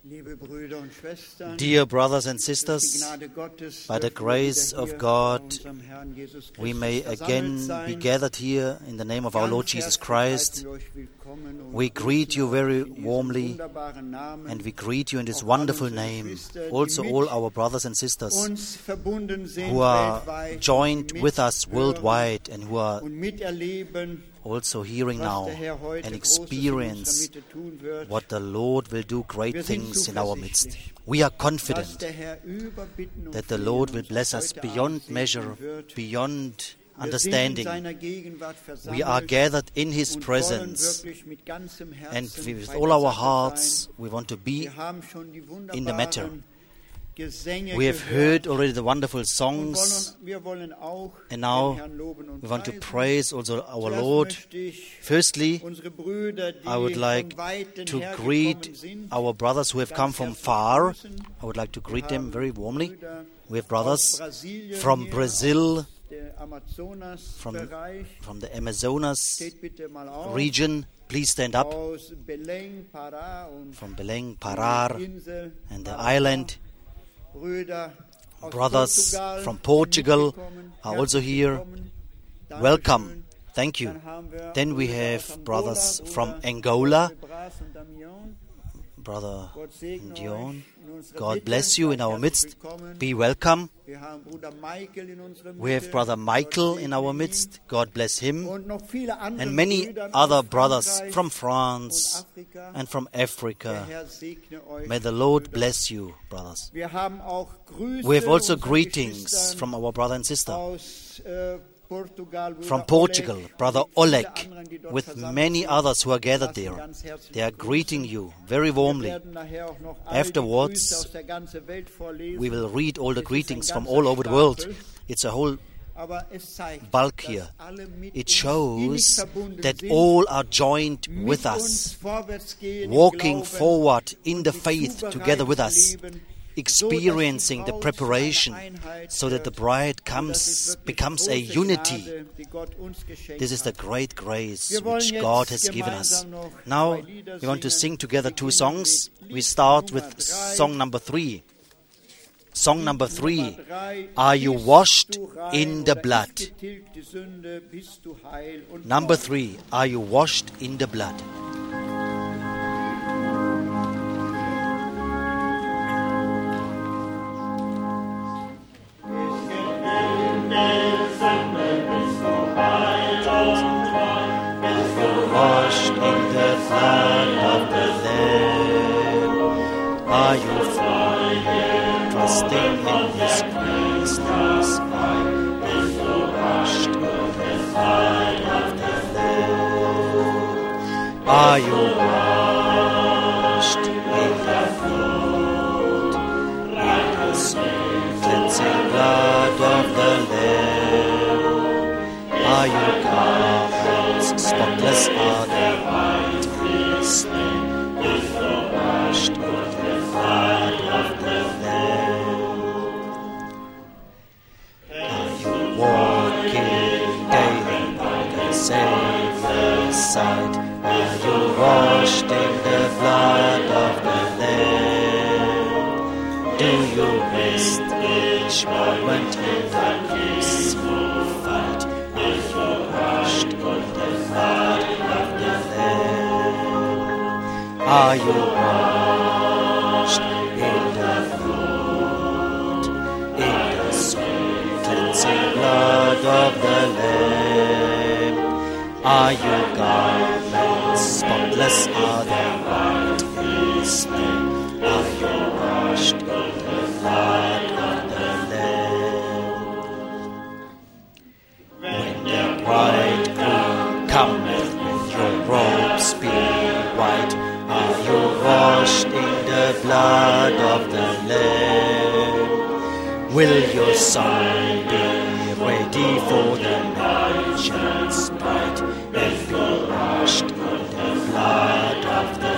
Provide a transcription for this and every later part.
Dear brothers and sisters, by the grace of God, we may again be gathered here in the name of our Lord Jesus Christ. We greet you very warmly, and we greet you in this wonderful name. Also all our brothers and sisters who are joined with us worldwide and who are also hearing now and experience what the Lord will do great things in our midst. We are confident that the Lord will bless us beyond measure, beyond understanding. We are gathered in His presence, and with all our hearts we want to be in the matter. We have heard already the wonderful songs, and now we want to praise also our Lord. Firstly, I would like to greet our brothers who have come from far. I would like to greet them very warmly. We have brothers from Brazil, from the Amazonas region. Please stand up. From Belém, Pará, and the island. Brothers from Portugal are also here. Welcome. Thank you. Then we have brothers from Angola. Brother Dion, God bless you in our midst. Be welcome. We have Brother Michael in our midst. God bless him. And many other brothers from France and from Africa. May the Lord bless you, brothers. We have also greetings from our brother and sister from Portugal, Brother Oleg, with many others who are gathered there. They are greeting you very warmly. Afterwards, we will read all the greetings from all over the world. It's a whole bulk here. It shows that all are joined with us, walking forward in the faith together with us, experiencing the preparation so that the bride becomes a unity. This is the great grace which God has given us. Now we want to sing together two songs. We start with song number 3. Song number 3, Are You Washed in the Blood? Number 3, Are You Washed in the Blood? Washed in the blood of the Lamb, are you free? Trusting in His grace, that's why are you washed in the blood of the Lamb? Are you washed in the blood, in the sweet cleansing blood of the Lamb? Are you garments spotless are the white as snow, if washed in the blood of the Lamb? Are you walking daily by the Savior's side? Are you washed in the blood of the Lamb? Do you rest each moment in the peaceful fight? Are you washed in the blood of the Lamb? Are you washed in the blood, in the sweet cleansing blood of the Lamb? Are your garments spotless? Are they white as snow? Are you washed in the blood of the Lamb? When the bridegroom cometh with your robes be white, are you washed in the blood of the Lamb? Will your soul be ready for the nation's bride and be washed in the blood of the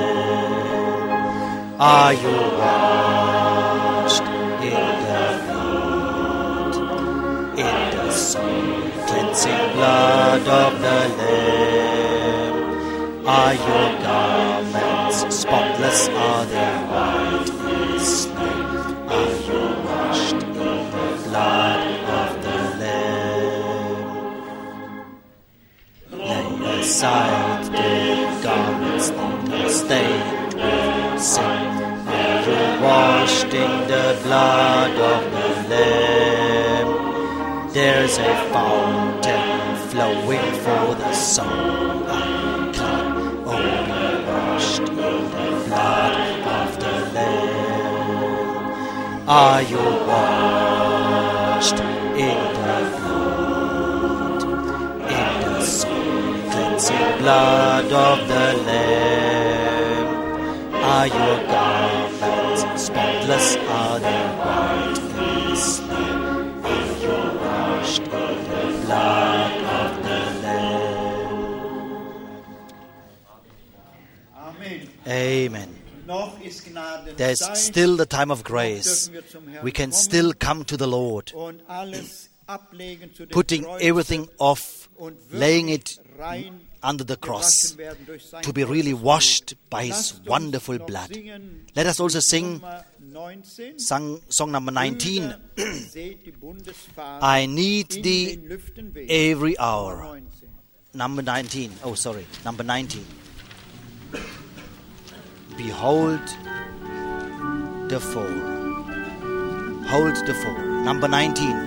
Lamb? Are you washed in the blood, in the sweet cleansing blood of the Lamb? Are your garments garments spotless are they white as snow. Are you washed in the blood of the Lamb? Lay aside the garments that are stained with sin. Are you washed in the blood of the Lamb? There's a fountain flowing for the soul. Unclean, oh, be washed in the blood of the Lamb. Are you washed in the blood, in the soul cleansing blood of the Lamb? Are your garments spotless? Are they white as snow? Are you washed in the blood of the Lamb? Amen. There's still the time of grace. We can still come to the Lord, putting everything off, laying it under the cross, to be really washed by His wonderful blood. Let us also sing song number 19. I need Thee every hour. Number 19. Oh, sorry. Number 19. Behold the fall. Hold the fall. Number 19.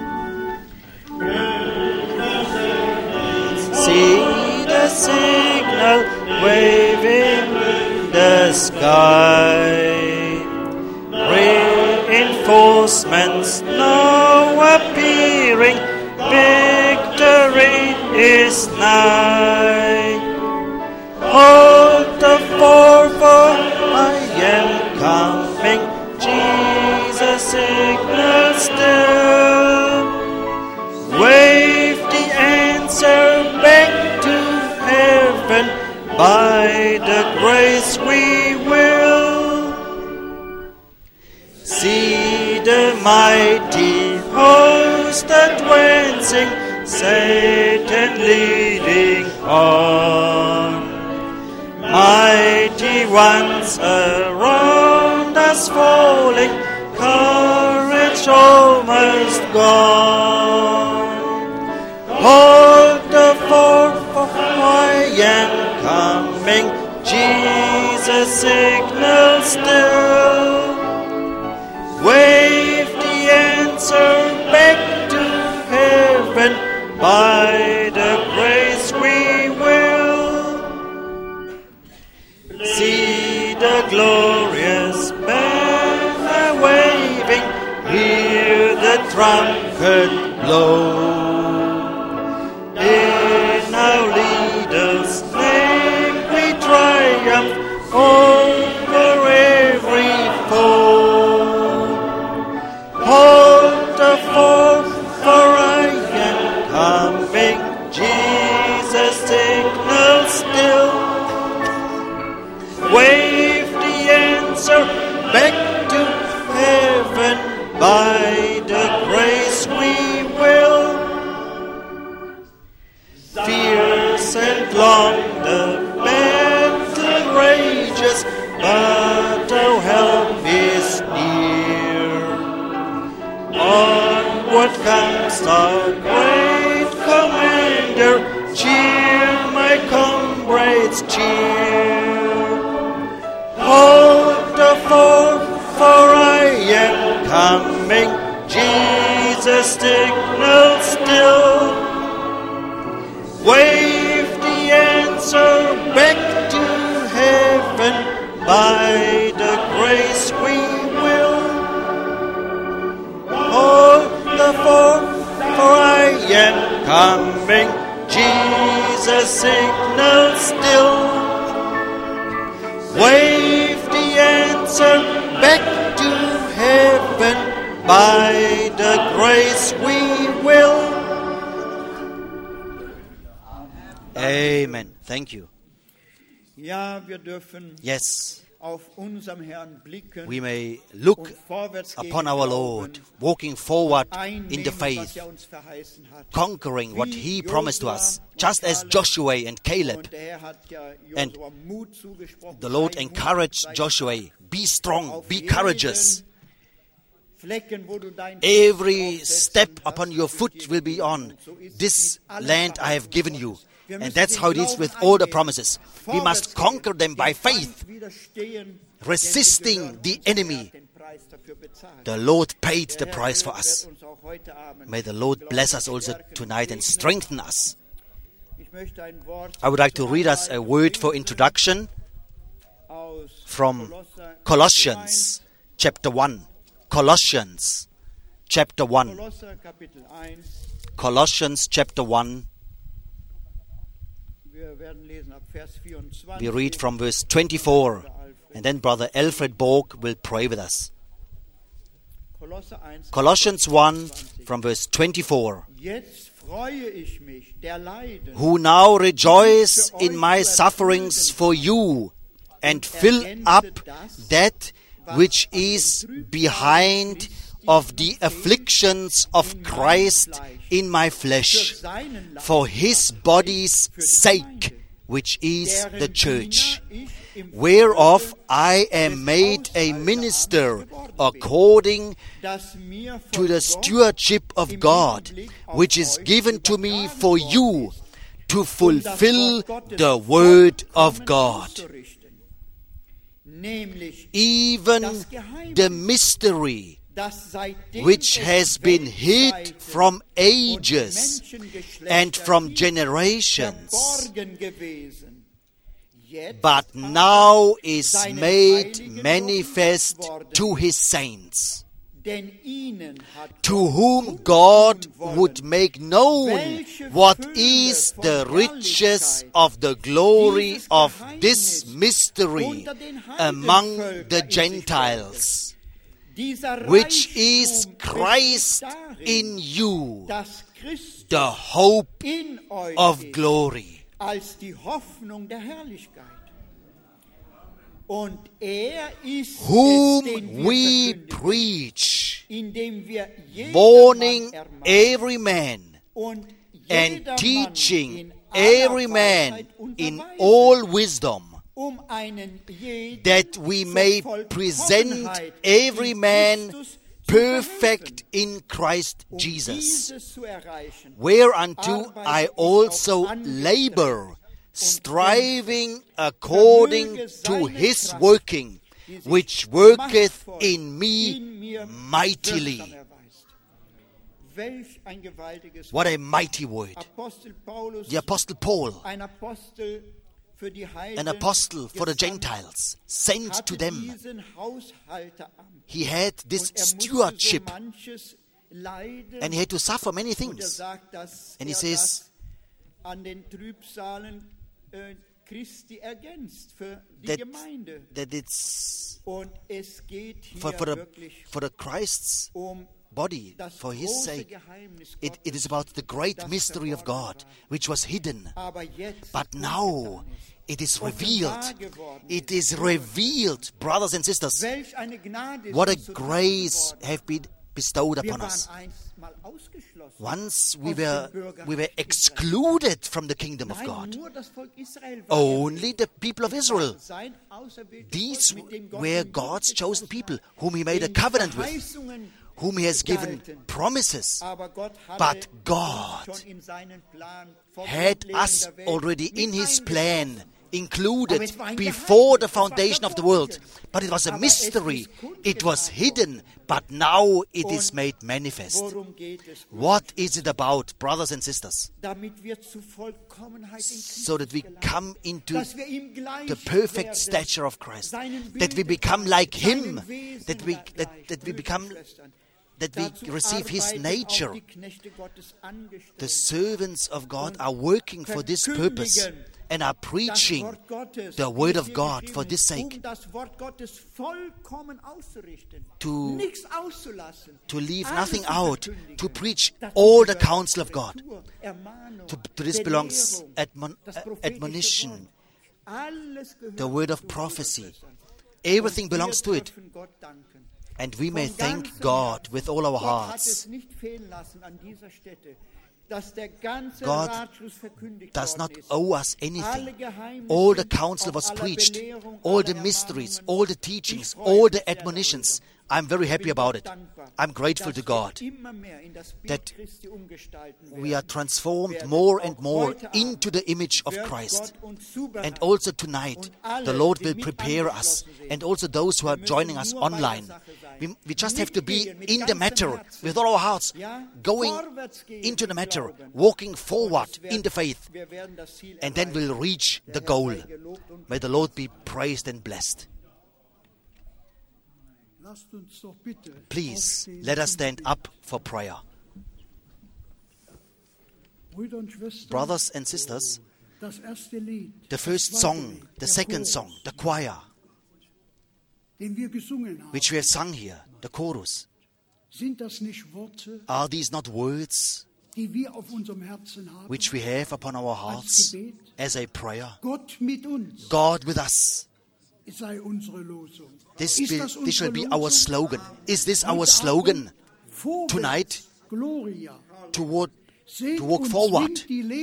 See the signal waving in the sky. Reinforcements now appearing. Victory is nigh. Hold the fort, for I am coming. Jesus signal still. Wave the answer back to heaven. By the grace we will see the mighty host advancing, Satan leading on. Mighty ones around us falling, courage almost gone. Hold the fort, for I am coming. Jesus signal still. Wave the answer back to heaven. By the grace we will see the glorious banner waving. Hear the trumpet blow. In our leader's name we triumph over every foe. Hold the fort, for I am coming. Jesus signal still. Wave the answer back to heaven. By the grace we will. Fierce and long the battle rages, but our help is near. Onward comes our great commander. Cheer, my comrades, cheer. Hold the fort, for I am coming. Jesus signal still. Wave the answer back to heaven. By the grace we will hold the fort, for I am coming. Jesus signal still. Wave the answer back to heaven. By the grace we will. Amen. Thank you. Yes, we may look upon our Lord, walking forward in the faith, conquering what He promised to us, just as Joshua and Caleb. And the Lord encouraged Joshua, be strong, be courageous. Every step upon your foot will be on this land I have given you. And that's how it is with all the promises. We must conquer them by faith, resisting the enemy. The Lord paid the price for us. May the Lord bless us also tonight and strengthen us. I would like to read us a word for introduction from Colossians chapter 1. Colossians chapter 1. Colossians chapter 1. We read from verse 24, and then Brother Alfred Borg will pray with us. Colossians 1 from verse 24. Who now rejoice in my sufferings for you, and fill up that which is behind of the afflictions of Christ in my flesh, for His body's sake, which is the church, whereof I am made a minister according to the stewardship of God, which is given to me for you to fulfill the word of God, even the mystery which has been hid from ages and from generations, but now is made manifest to His saints, to whom God would make known what is the riches of the glory of this mystery among the Gentiles, which is Christ in you, the hope of glory. Whom we preach, warning every man and teaching every man in all wisdom, that we may present every man perfect in Christ Jesus, whereunto I also labor, striving according to His working, which worketh in me mightily. What a mighty word. The Apostle Paul, an apostle for the Gentiles, sent to them. He had this stewardship, and he had to suffer many things. And he says that it's for the Christ's body, for His sake. It is about the great mystery of God, which was hidden. But now it is revealed. It is revealed, brothers and sisters. What a grace have been bestowed upon us. Once we were excluded from the kingdom of God. Only the people of Israel. These were God's chosen people, whom He made a covenant with, whom He has given promises. But God had us already in His plan, included before the foundation of the world. But it was a mystery. It was hidden, but now it is made manifest. What is it about, brothers and sisters? So that we come into the perfect stature of Christ, that we become like Him, that we receive His nature. The servants of God are working for this purpose and are preaching the Word of God for this sake, to leave nothing out, to preach all the counsel of God. To this belongs admonition, the word of prophecy, Everything belongs to it. And we may thank God with all our hearts. God does not owe us anything. All the counsel was preached, all the mysteries, all the teachings, all the admonitions. I'm very happy about it. I'm grateful to God that we are transformed more and more into the image of Christ. And also tonight, the Lord will prepare us, and also those who are joining us online. We just have to be in the matter with all our hearts, going into the matter, walking forward in the faith, and then we'll reach the goal. May the Lord be praised and blessed. Please, let us stand up for prayer. Brothers and sisters, the first song, the second song, the choir, which we have sung here, the chorus, are these not words which we have upon our hearts as a prayer? God with us. This shall be our slogan. Is this our slogan tonight? To walk forward.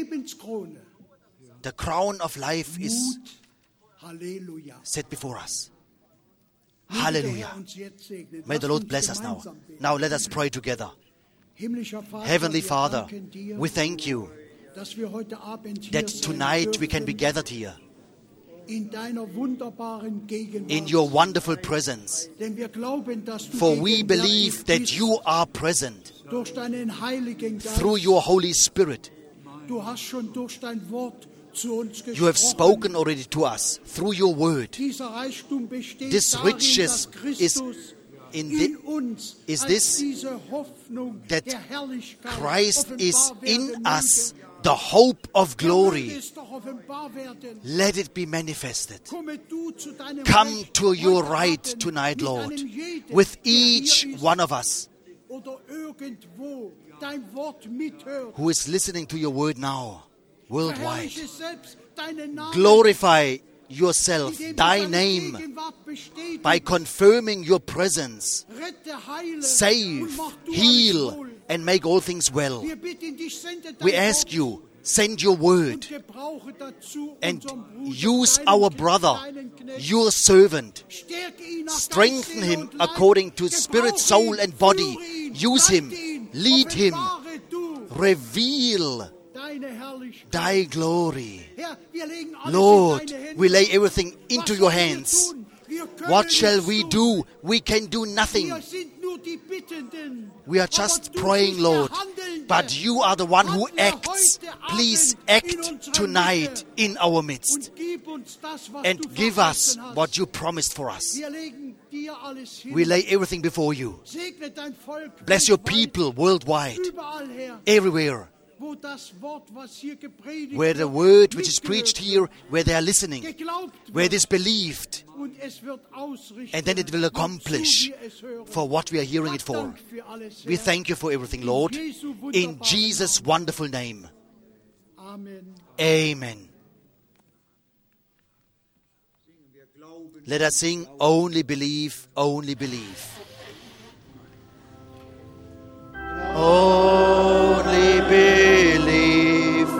The crown of life is set before us. Hallelujah. May the Lord bless us now. Now let us pray together. Heavenly Father, we thank you that tonight we can be gathered here in your wonderful presence. For we believe that you are present through your Holy Spirit. You have spoken already to us through your word. This riches is this that Christ is in us, the hope of glory. Let it be manifested. Come to your right tonight, Lord, with each one of us who is listening to your word now, worldwide. Glorify yourself, thy name, by confirming your presence. Save, heal, and make all things well. We ask you, send your word and use our brother, your servant. Strengthen him according to spirit, soul, and body. Use him, lead him, reveal thy glory. Lord, we lay everything into your hands. What shall we do? We can do nothing. We are just praying, Lord, but you are the one who acts. Please act tonight in our midst and give us what you promised for us. We lay everything before you. Bless your people worldwide, everywhere, where the word which is preached here, where they are listening, where it is believed, and then it will accomplish for what we are hearing it for. We thank you for everything, Lord, in Jesus' wonderful name. Amen. Let us sing, Only Believe, Only Believe. Only believe,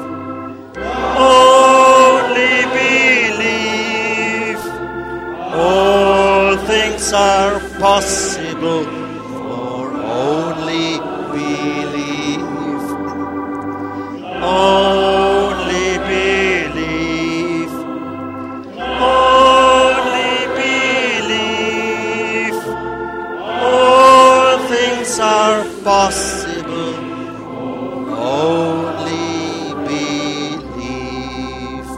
only believe, all things are possible for only believe, only believe, only believe, all things are possible. Only believe.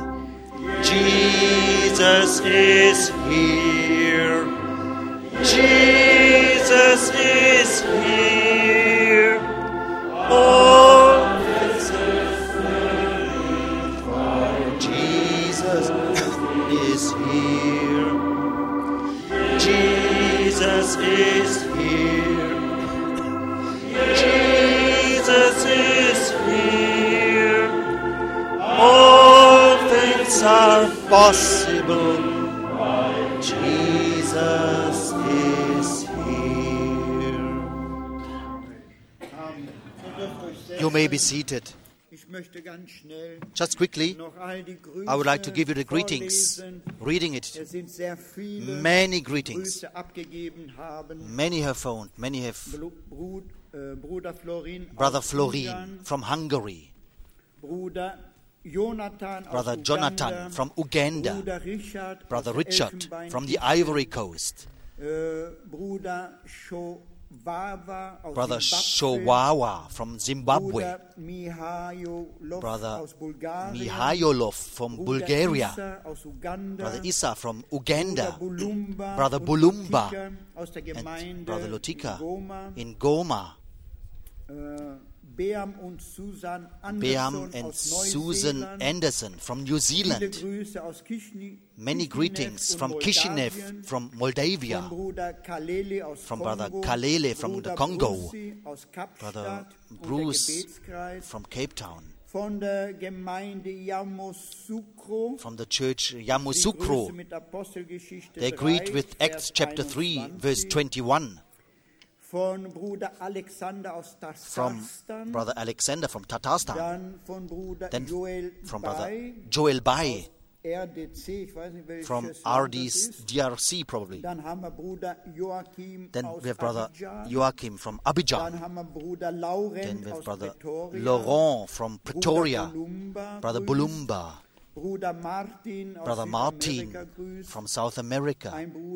Jesus is here. Jesus is here. Oh, Jesus is here. Jesus is here. Jesus is here. All things are possible. Jesus Jesus is here. You may be seated. Just quickly, I would like to give you the greetings. Reading it. Many greetings. Many have phoned. Many have. Brother Florin from Hungary. Brother Jonathan from Uganda. Brother Richard from the Ivory Coast. Brother Showawa from Zimbabwe. Brother Mihailov from Bulgaria. Brother Issa from Uganda. Brother Bulumba and Brother Lotika in Goma. Beam and Susan Anderson from New Zealand. Many greetings from Kishinev, from Moldavia. From Brother Kalele from the Congo. Brother Bruce from Cape Town. From the church Yamoussoukro. They greet with Acts chapter 3, verse 21. From Brother Alexander from Tatarstan. Then from Brother Joel Bai from DRC probably. Then we have Brother Joachim from Abidjan. Then we have Brother Laurent from Pretoria. Brother Bulumba. Brother Martin from South America.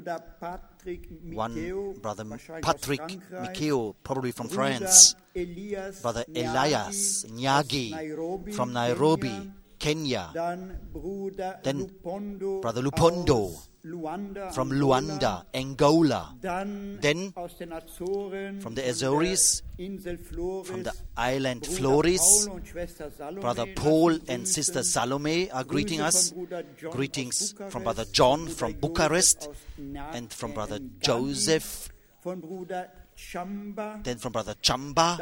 One Brother Patrick Mikeo, probably from France. Brother Elias Nyagi from Nairobi, Kenya. Then Brother Lupondo from Luanda, Angola. Then from the Azores, from the island Flores, Brother Paul and Sister Salome are greeting us. Greetings from Brother John from Bucharest and from Brother Joseph. Then from Brother Chamba.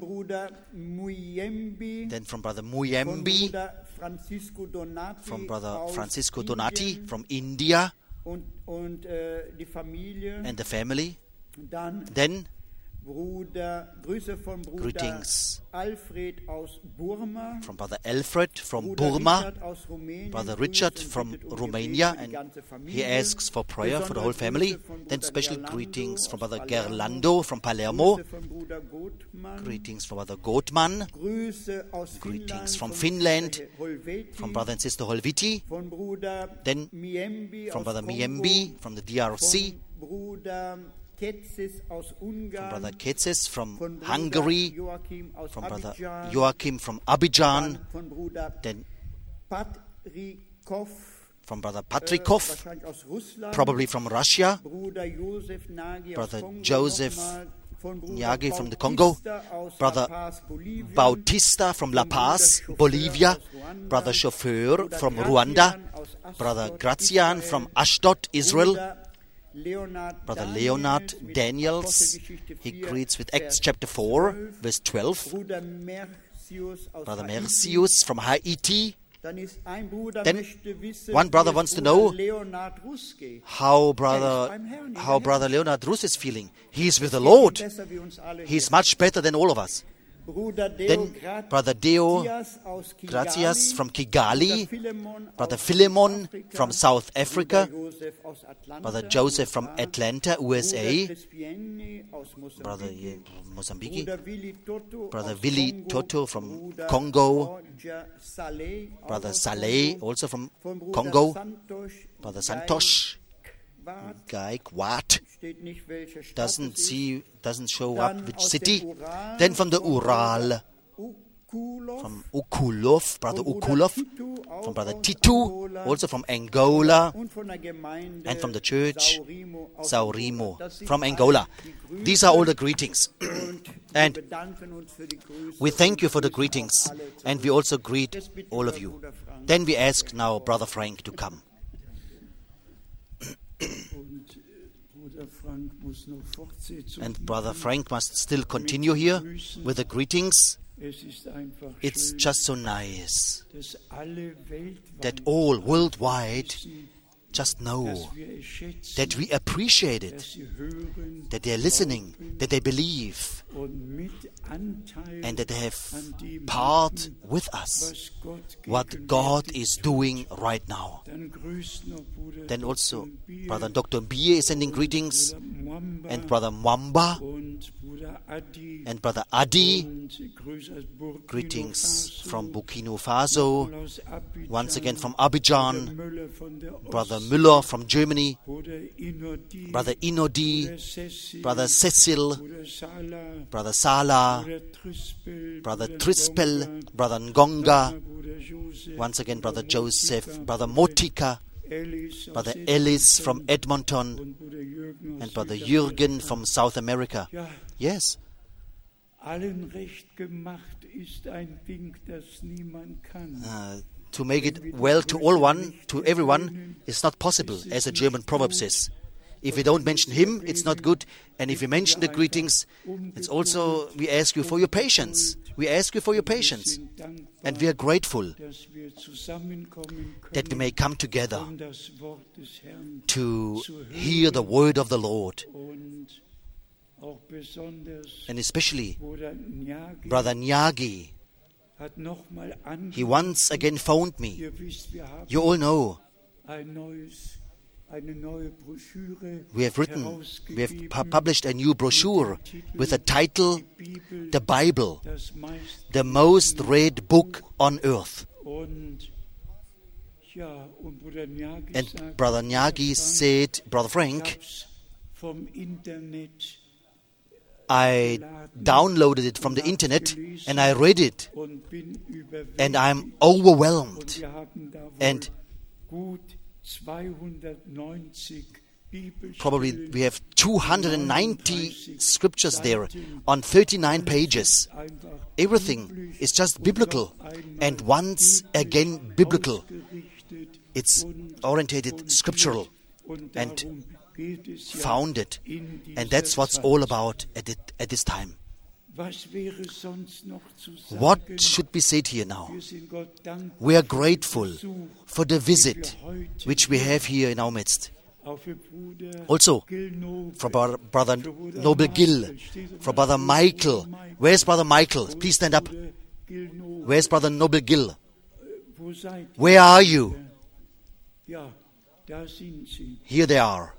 Then from Brother Muyembi. From Brother Francisco Donati from India. And the family. Then greetings from Brother Alfred from Burma, Brother Richard from Romania, and he asks for prayer for the whole family. Then special greetings from Brother Gerlando from Palermo, greetings from Brother Gottman, greetings from Finland, from Brother and Sister Holviti, then from Brother Miembi from the DRC, from Brother Ketzes from Hungary, from Brother Joachim from Abidjan, then from Brother Patrikov, probably from Russia, Brother Joseph Nyagi from the Congo, Brother Bautista from La Paz, Bolivia, Brother Chauffeur from Rwanda, Brother Grazian from Ashdod, Israel, Brother Leonard Daniels, he greets with Acts chapter 4, verse 12. Brother Mercius from Haiti. Then one brother wants to know how Brother Leonard Rus is feeling. He is with the Lord. He is much better than all of us. Then Brother Deo Gracias from Kigali, Brother Philemon from South Africa, Brother Joseph from Atlanta, USA, Brother Mozambique, Brother Willy Toto from Congo, Brother Saleh also from Congo, Brother Santosh Gaikwad doesn't show up which city. Then from the Ural, from Ukulov, Brother Ukulov, from Brother Titu, also from Angola, and from the church Saurimo from Angola. These are all the greetings. And we thank you for the greetings, and we also greet all of you. Then we ask now Brother Frank to come. And Brother Frank must still continue here with the greetings. It's just so nice that all worldwide just know that we appreciate it, that they are listening, that they believe, and that they have part with us what God is doing right now. Then also Brother Dr. Mbie is sending greetings, and Brother Mwamba and Brother Adi, greetings from Burkina Faso, once again from Abidjan, Brother Müller from Germany, Brother Inodi, Brother Cecil, Brother Sala, Brother Trispel, Brother Ngonga, once again Brother Joseph, Brother Motika, Brother Ellis from Edmonton, and Brother Jürgen from South America. Yes. To make it well to everyone is not possible, as a German proverb says. If we don't mention him, it's not good. And if we mention the greetings, it's also, we ask you for your patience. We ask you for your patience. And we are grateful that we may come together to hear the word of the Lord. And especially Brother Nyagi, he once again phoned me. You all know we have published a new brochure with the title, The Bible, the most read book on earth. And Brother Nyagi said, Brother Frank, I downloaded it from the internet and I read it, and I'm overwhelmed. And probably we have 290 scriptures there on 39 pages. Everything is just biblical, and once again biblical. It's orientated scriptural and founded, and that's what's all about at this time. What should be said here now? We are grateful for the visit which we have here in our midst. Also, for Brother Noble Gill, for Brother Michael. Where's Brother Michael? Please stand up. Where's Brother Noble Gill? Where are you? Here they are.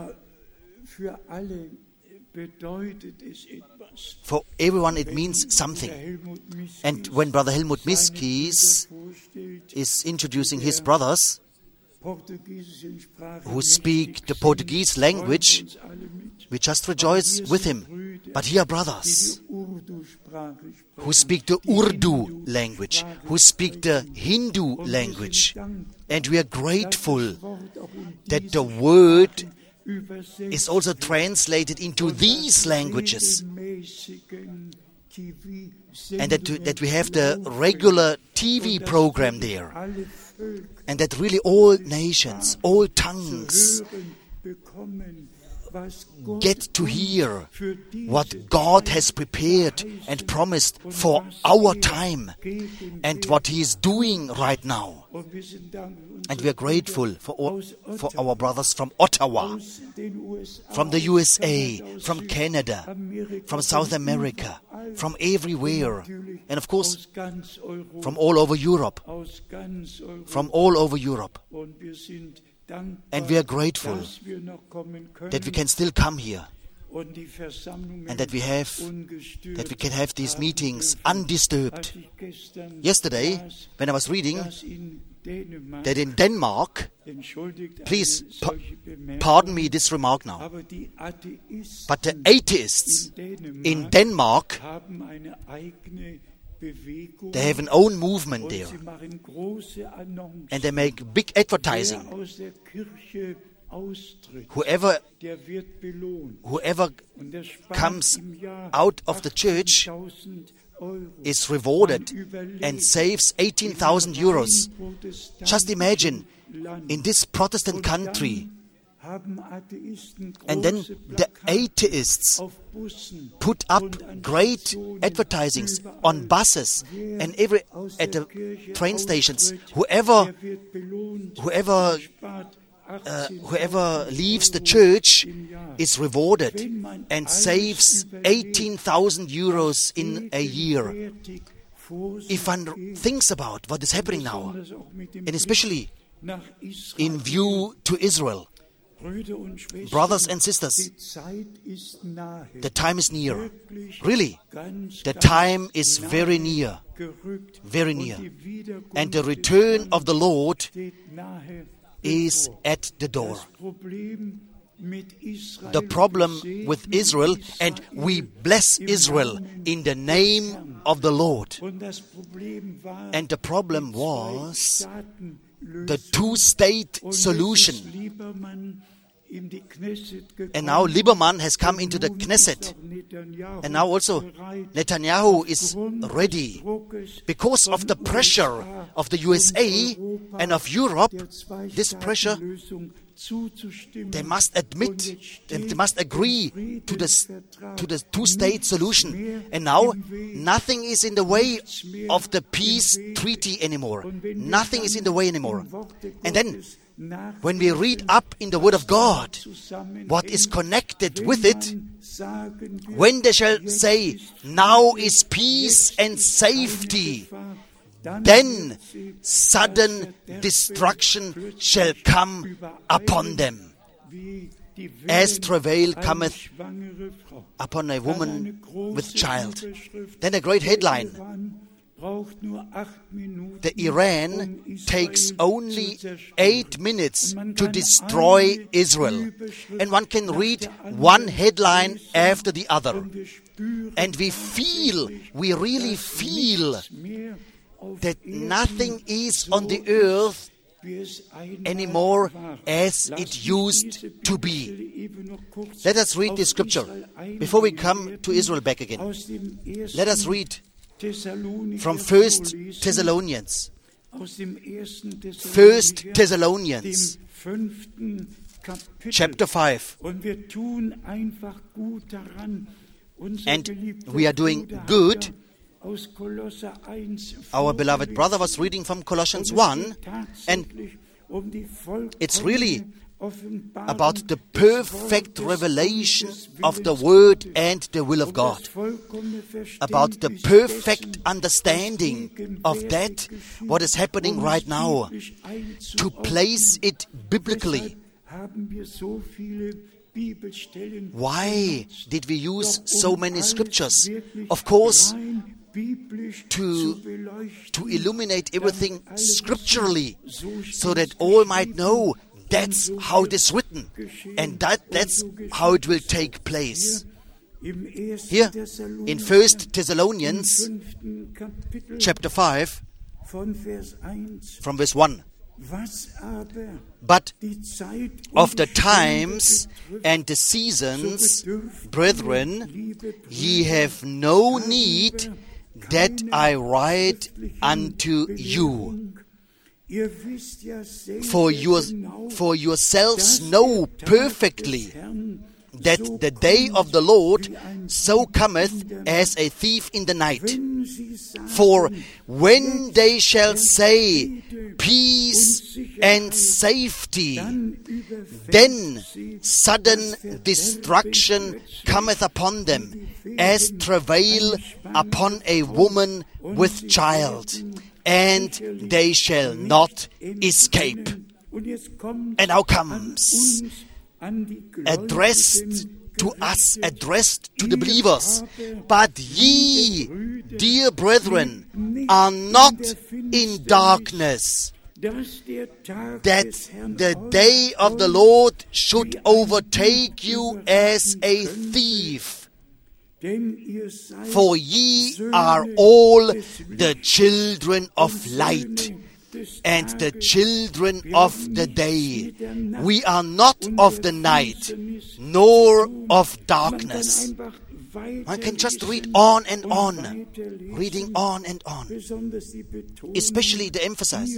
For everyone it means something. And when Brother Helmut Miskis is introducing his brothers who speak the Portuguese language, we just rejoice with him. But here are brothers who speak the Urdu language, who speak the Hindu language. And we are grateful that the word is also translated into these languages, and that we have the regular TV program there, and that really all nations, all tongues get to hear what God has prepared and promised for our time and what He is doing right now. And we are grateful for our brothers from Ottawa, from the USA, from Canada, from South America, from everywhere, and of course from all over Europe. From all over Europe. And we are grateful that we can still come here and that we can have these meetings undisturbed. Yesterday, when I was reading that in Denmark, please pardon me this remark now, but the atheists in Denmark, they have an own movement there, and they make big advertising. Whoever comes out of the church is rewarded and saves 18,000 euros. Just imagine, in this Protestant country. And then the atheists put up great advertisings on buses and at the train stations. Whoever whoever leaves the church is rewarded and saves 18,000 euros in a year. If one thinks about what is happening now, and especially in view to Israel, brothers and sisters, the time is near. Really, the time is very near. Very near. And the return of the Lord is at the door. The problem with Israel, and we bless Israel in the name of the Lord. And the problem was the two-state solution. And now Lieberman has come into the Knesset. And now also Netanyahu is ready. Because of the pressure of the USA and of Europe, this pressure, they must admit, they must agree to the two-state solution. And now nothing is in the way of the peace treaty anymore. Nothing is in the way anymore. And then, when we read up in the Word of God what is connected with it, when they shall say, now is peace and safety, then sudden destruction shall come upon them, as travail cometh upon a woman with child. Then a great headline. The Iran takes only 8 minutes to destroy Israel. And one can read one headline after the other. And we really feel that nothing is on the earth anymore as it used to be. Let us read this scripture before we come to Israel back again. Let us read from 1 Thessalonians. 1 Thessalonians chapter 5. And we are doing good. Our beloved brother was reading from Colossians 1, and it's really about the perfect revelation of the Word and the will of God, about the perfect understanding of that, what is happening right now, to place it biblically. Why did we use so many scriptures? Of course, to illuminate everything scripturally, so that all might know that's how it is written, and that's how it will take place. Here, in 1 Thessalonians chapter 5, from verse 1. But of the times and the seasons, brethren, ye have no need that I write unto you. For yourselves know perfectly that the day of the Lord so cometh as a thief in the night. For when they shall say peace and safety, then sudden destruction cometh upon them, as travail upon a woman with child, and they shall not escape. And now comes addressed to us, addressed to the believers. But ye, dear brethren, are not in darkness, that the day of the Lord should overtake you as a thief. For ye are all the children of light and the children of the day. We are not of the night, nor of darkness. One can just read on and on, reading on and on. Especially the emphasis.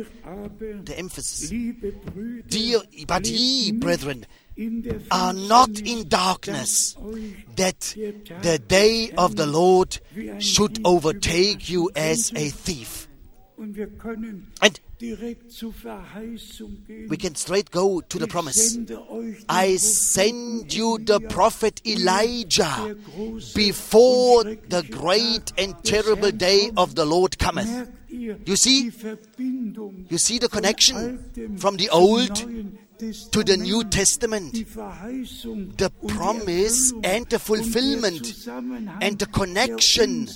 Dear, but ye, brethren, are not in darkness, that the day of the Lord should overtake you as a thief. And we can straight go to the promise. I send you the prophet Elijah before the great and terrible day of the Lord cometh. You see the connection from the Old to the New Testament, the promise and the fulfillment and the connection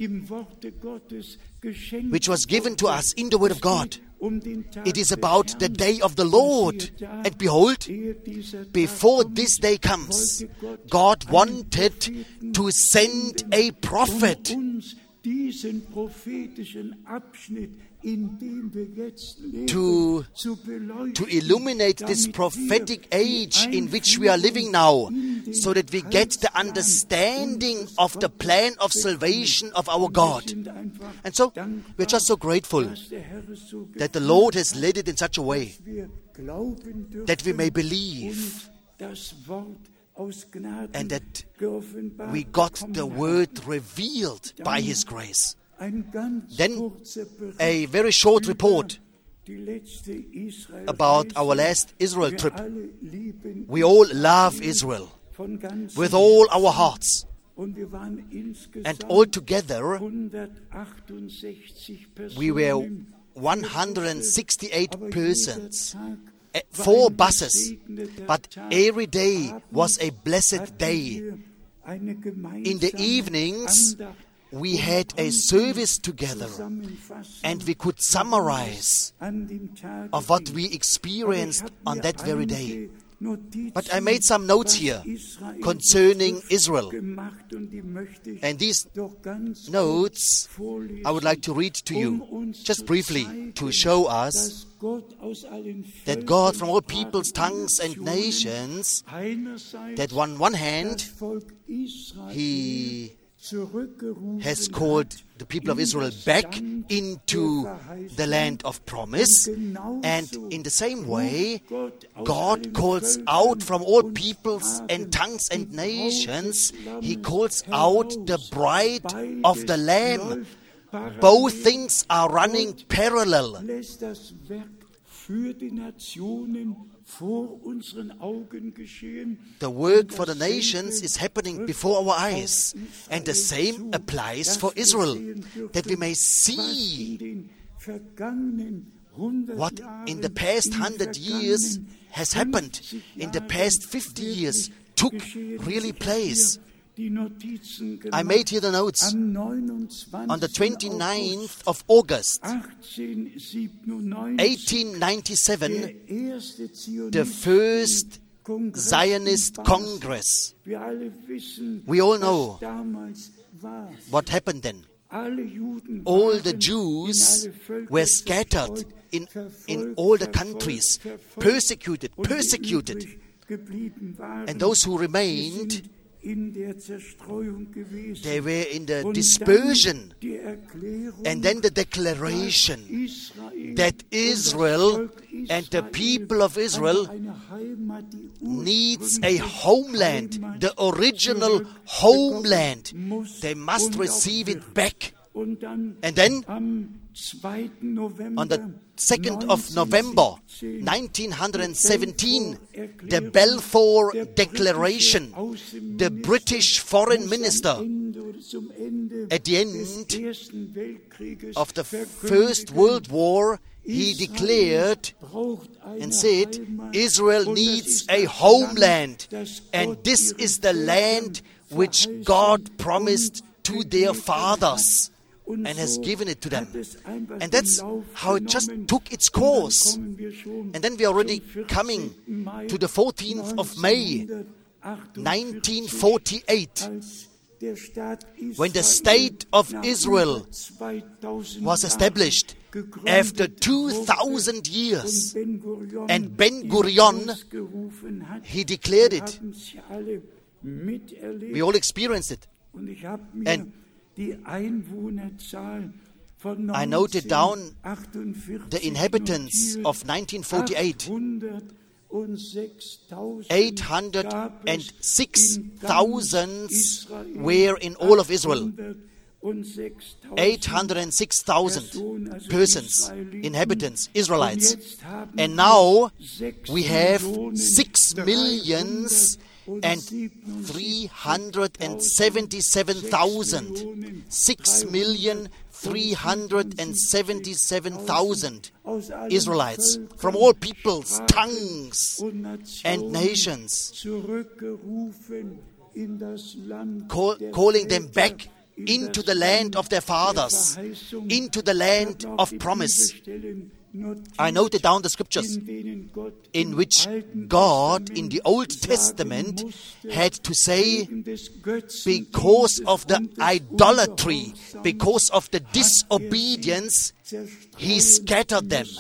which was given to us in the Word of God. It is about the day of the Lord. And behold, before this day comes, God wanted to send a prophet to illuminate this prophetic age in which we are living now, so that we get the understanding of the plan of salvation of our God. And so, we're just so grateful that the Lord has led it in such a way that we may believe and that we got the Word revealed by His grace. Then a very short report about our last Israel trip. We all love Israel with all our hearts. And altogether, we were 168 persons, 4 buses, but every day was a blessed day. In the evenings, we had a service together, and we could summarize of what we experienced on that very day. But I made some notes here concerning Israel. And these notes I would like to read to you, just briefly, to show us that God from all peoples, tongues and nations, that on one hand, He has called the people of Israel back into the land of promise, and in the same way God calls out from all peoples and tongues and nations. He calls out the bride of the Lamb. Both things are running parallel. The work for the nations is happening before our eyes, and the same applies for Israel, that we may see what in the past 100 years has happened, in the past 50 years took really place. I made here the notes. On the 29th of August, 1897, the first Zionist Congress. We all know what happened then. All the Jews were scattered in all the countries, persecuted. And those who remained, they were in the dispersion. And then the declaration that Israel and the people of Israel needs a homeland, the original homeland. They must receive it back. And then on the 2nd of November 1917, the Balfour Declaration, the British Foreign Minister, at the end of the First World War, he declared and said, Israel needs a homeland, and this is the land which God promised to their fathers and has given it to them. And that's how it just took its course. And then we are already coming to the 14th of May, 1948, when the State of Israel was established after 2,000 years. And Ben-Gurion, he declared it. We all experienced it. And I noted down the inhabitants of 1948. 806,000 were in all of Israel. 806,000 persons, inhabitants, Israelites. And now we have 6,377,000. 6,377,000 Israelites from all peoples, tongues, and nations, calling them back into the land of their fathers, into the land of promise. I noted down the scriptures in which God in the Old Testament had to say, because of the idolatry, because of the disobedience, He scattered them,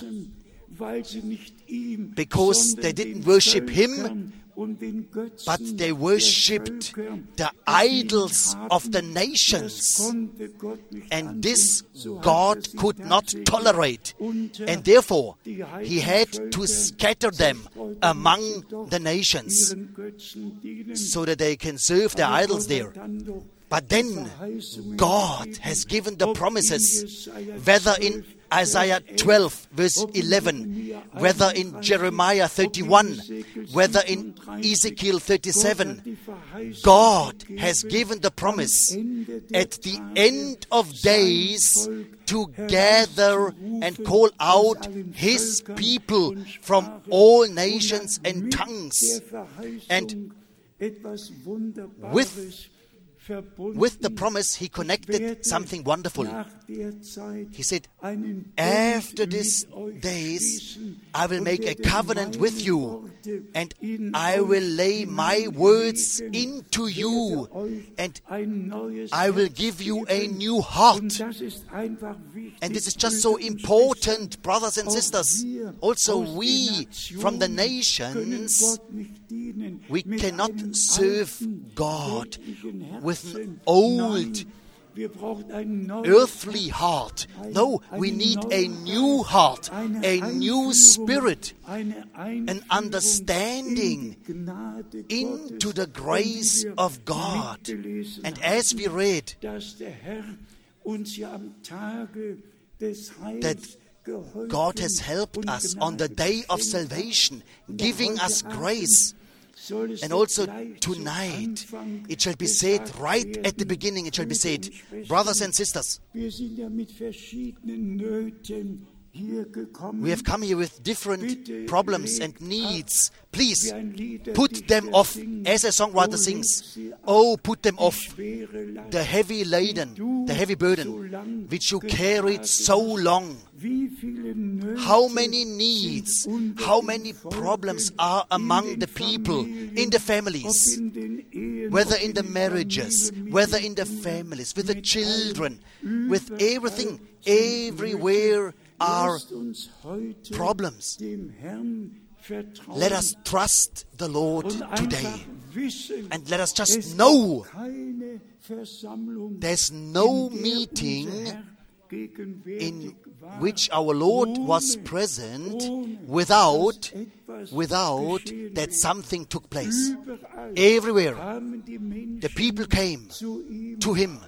because they didn't worship Him, but they worshipped the idols of the nations. And this God could not tolerate. And therefore, He had to scatter them among the nations so that they can serve their idols there. But then God has given the promises, whether in Isaiah 12, verse 11, whether in Jeremiah 31, whether in Ezekiel 37, God has given the promise at the end of days to gather and call out His people from all nations and tongues. And with the promise, He connected something wonderful. He said, after these days, I will make a covenant with you, and I will lay my words into you, and I will give you a new heart. And this is just so important, brothers and sisters. Also, we from the nations, we cannot serve God with an old earthly heart. No, we need a new heart, a new spirit, an understanding into the grace of God. And as we read, that God has helped us on the day of salvation, giving us grace. And also tonight, it shall be said, right at the beginning, it shall be said, brothers and sisters, we have come here with different problems and needs. Please, put them off. As a songwriter sings, oh, put them off. The heavy laden, the heavy burden, which you carried so long. How many needs, how many problems are among the people, in the families, whether in the marriages, whether in the families, with the children, with everything, everywhere are problems. Let us trust the Lord today. And let us just know there's no meeting in which our Lord was present without that something took place. Everywhere the people came to Him,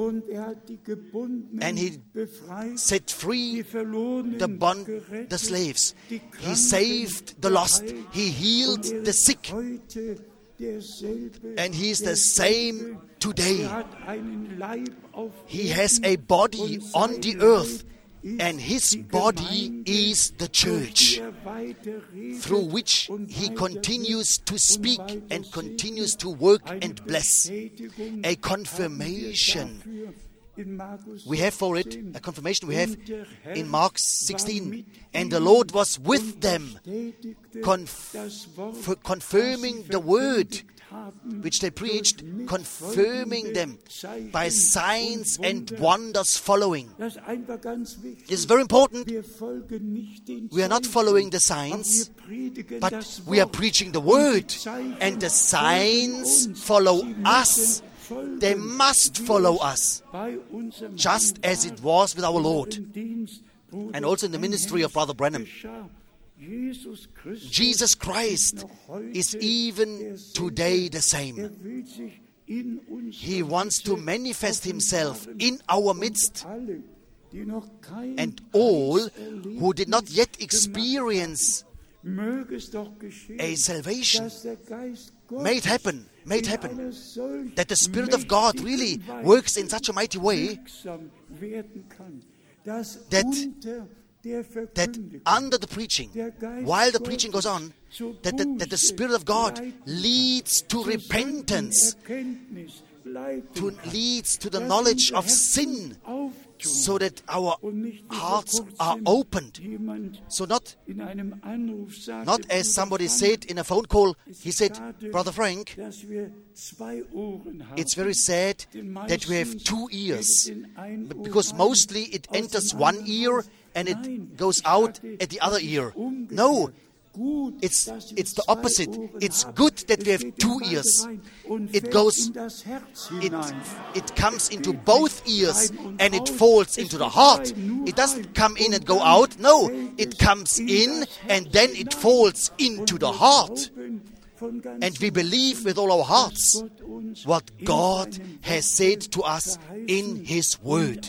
and He set free the slaves. He saved the lost. He healed the sick. And He is the same today. He has a body on the earth, and His body is the church, through which He continues to speak and continues to work and bless. A confirmation we have for it, a confirmation we have in Mark 16. And the Lord was with them, confirming the word which they preached, confirming them by signs and wonders following. It's very important. We are not following the signs, but we are preaching the word, and the signs follow us. They must follow us, just as it was with our Lord. And also in the ministry of Brother Branham, Jesus Christ is even today the same. He wants to manifest Himself in our midst. And all who did not yet experience a salvation, may it happen, that the Spirit of God really works in such a mighty way that under the preaching, while the preaching goes on, that the Spirit of God leads to repentance, leads to the knowledge of sin, so that our hearts are opened. So not as somebody said in a phone call, he said, Brother Frank, it's very sad that we have 2 ears, because mostly it enters one ear and it goes out at the other ear. No, it's the opposite. It's good that we have 2 ears. It comes into both ears and it falls into the heart. It doesn't come in and go out. No, it comes in and then it falls into the heart. And we believe with all our hearts what God has said to us in His Word.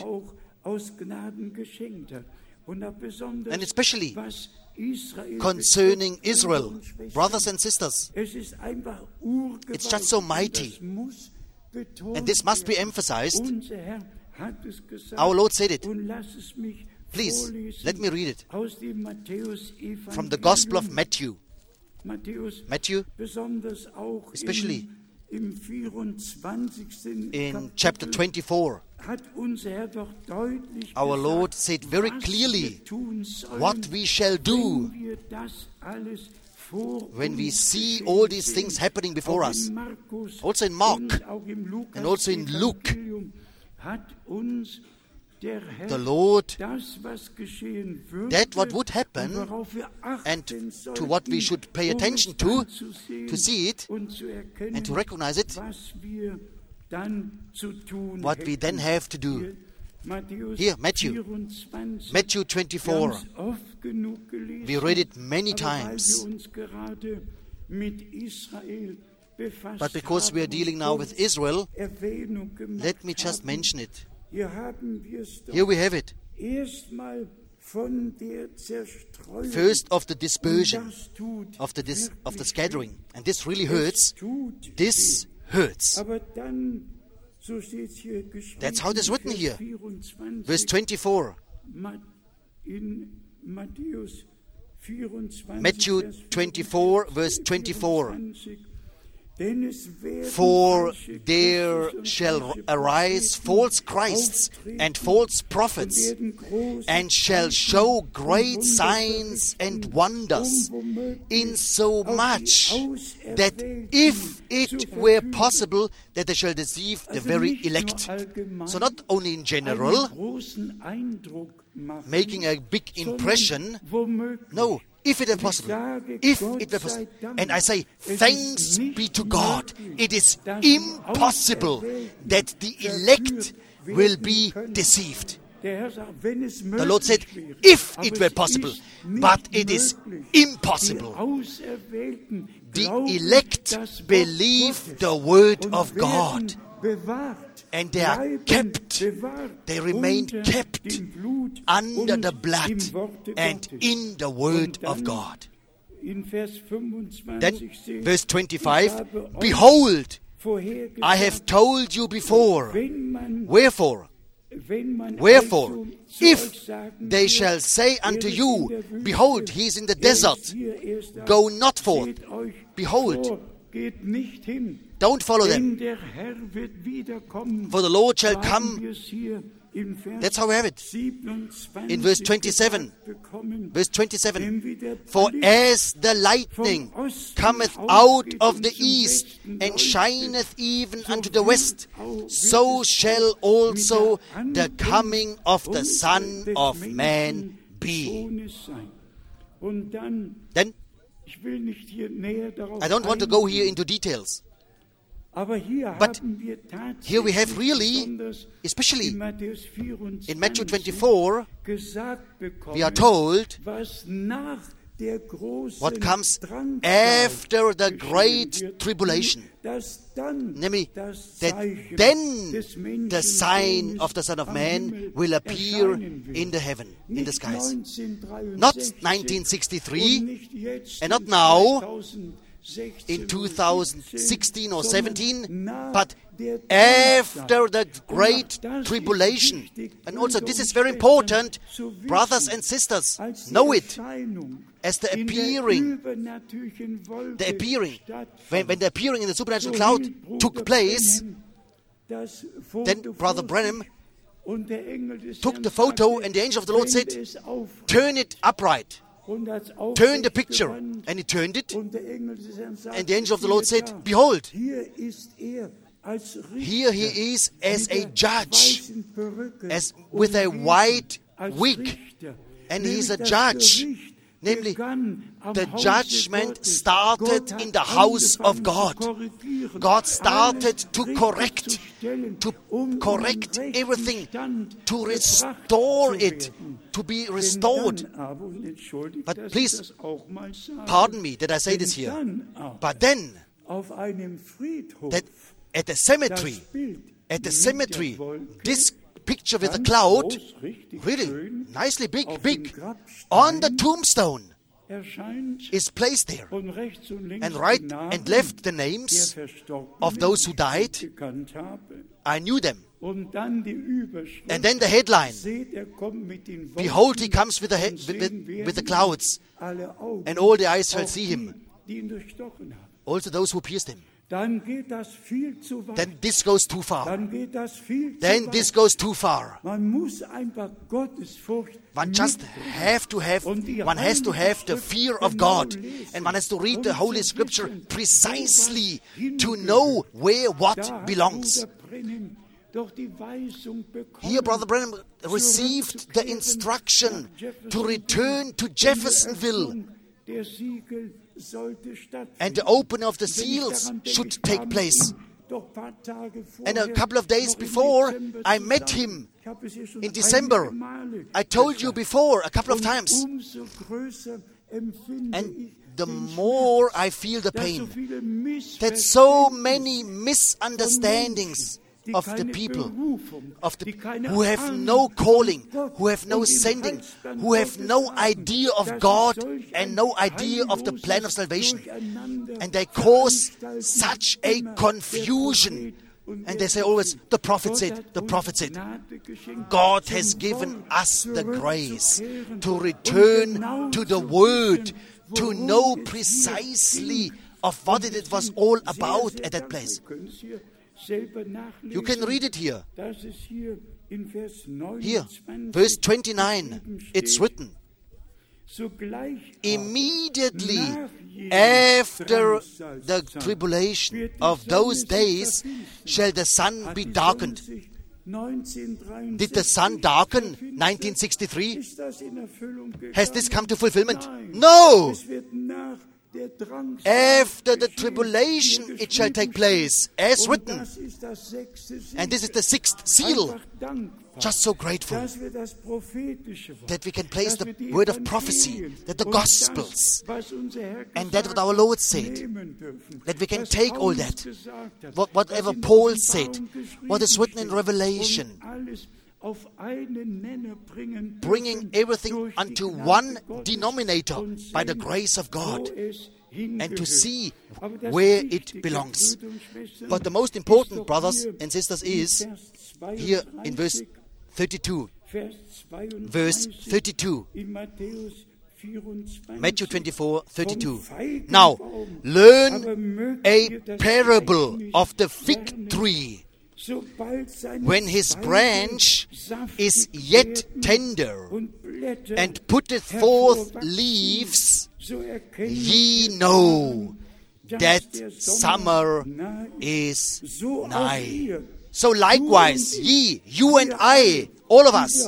And especially concerning Israel, brothers and sisters, it's just so mighty. And this must be emphasized. Our Lord said it. Please, let me read it from the Gospel of Matthew. Matthew, especially in chapter 24, our Lord said very clearly what we shall do when we see all these things happening before us. Also in Mark and also in Luke, the Lord, that what would happen and to what we should pay attention to see it and to recognize it, what we then have to do. Here, Matthew 24. We read it many times. But because we are dealing now with Israel, let me just mention it. Here we have it. First of the dispersion, of the scattering. And this really hurts. This hurts. That's how it is written here. Verse 24. Matthew 24, verse 24. For there shall arise false Christs and false prophets, and shall show great signs and wonders, insomuch that if it were possible, that they shall deceive the very elect. So not only in general, making a big impression, no, if it were possible, and I say, thanks be to God, it is impossible that the elect will be deceived. The Lord said, if it were possible, but it is impossible. The elect believe the Word of God, and they are kept, they remain kept under the blood and in the Word of God. Then, verse 25, behold, I have told you before. Wherefore, if they shall say unto you, behold, he is in the desert, go not forth. Behold, don't follow them, for the Lord shall come. That's how we have it. In verse 27. Verse 27. For as the lightning cometh out of the east, and shineth even unto the west, so shall also the coming of the Son of Man be. Then, I don't want to go here into details. But here we have really, especially in Matthew 24, we are told what comes after the great tribulation. Namely, that then the sign of the Son of Man will appear in the heaven, in the skies. Not 1963, and not now, in 2016 or 17, but after the great tribulation. And also, this is very important, brothers and sisters, know it, as the appearing, when the appearing in the supernatural cloud took place, then Brother Branham took the photo, and the angel of the Lord said, turn it upright. Turn the picture. And he turned it, and the angel of the Lord said, behold, here he is as a judge, as with a white wig, and he is a judge. Namely, the judgment started in the house of God. God started to correct everything, to restore it, to be restored. But please, pardon me that I say this here. But then, that at the cemetery, this picture with a cloud, really nicely big, on the tombstone is placed there. And right and left the names of those who died. I knew them. And then the headline, behold, he comes with the clouds, and all the eyes shall see him, also those who pierced him. Then this goes too far. One just has to have the fear of God, and one has to read the Holy Scripture precisely to know where what belongs. Here, Brother Branham received the instruction to return to Jeffersonville, and the opening of the seals should take place. And a couple of days before, I met him in December. I told you before a couple of times. And the more I feel the pain, that so many misunderstandings of the people, who have no calling, who have no sending, who have no idea of God and no idea of the plan of salvation. And they cause such a confusion. And they say always, the prophet said. God has given us the grace to return to the Word, to know precisely of what it was all about at that place. You can read it here. Here, verse 29, it's written, immediately after the tribulation of those days shall the sun be darkened. Did the sun darken 1963? Has this come to fulfillment? No! After the tribulation it shall take place, as written. And this is the sixth seal. Just so grateful that we can place the word of prophecy, that the Gospels, and that what our Lord said, that we can take all that, whatever Paul said, what is written in Revelation, bringing everything unto one denominator by the grace of God, and to see where it belongs. But the most important, brothers and sisters, is here in verse 32. Verse 32. Matthew 24:32. Now, learn a parable of the fig tree. When his branch is yet tender and putteth forth leaves, ye know that summer is nigh. So likewise, ye, you and I, all of us,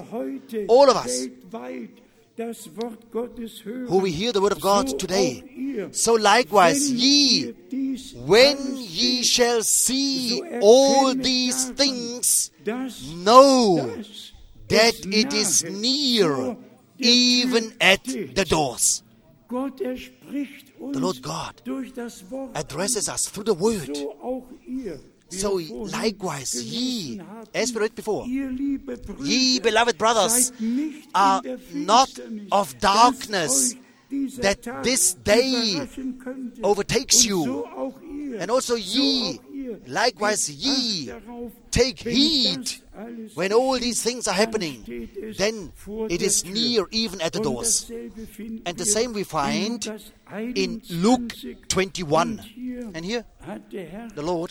who we hear the word of God today, so likewise ye, when ye shall see all these things, know that it is near, even at the doors. The Lord God addresses us through the Word. So likewise, ye, as we read before, ye beloved brothers, are not of darkness, that this day overtakes you. And also ye, likewise ye, take heed when all these things are happening. Then it is near, even at the doors. And the same we find in Luke 21. And here, the Lord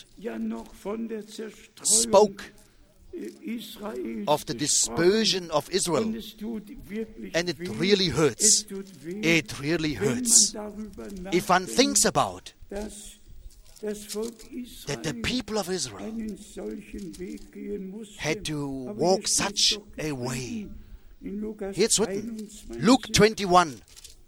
spoke of the dispersion of Israel. And it really hurts. It really hurts. If one thinks about that the people of Israel had to walk such a way. Here it's written, Luke 21,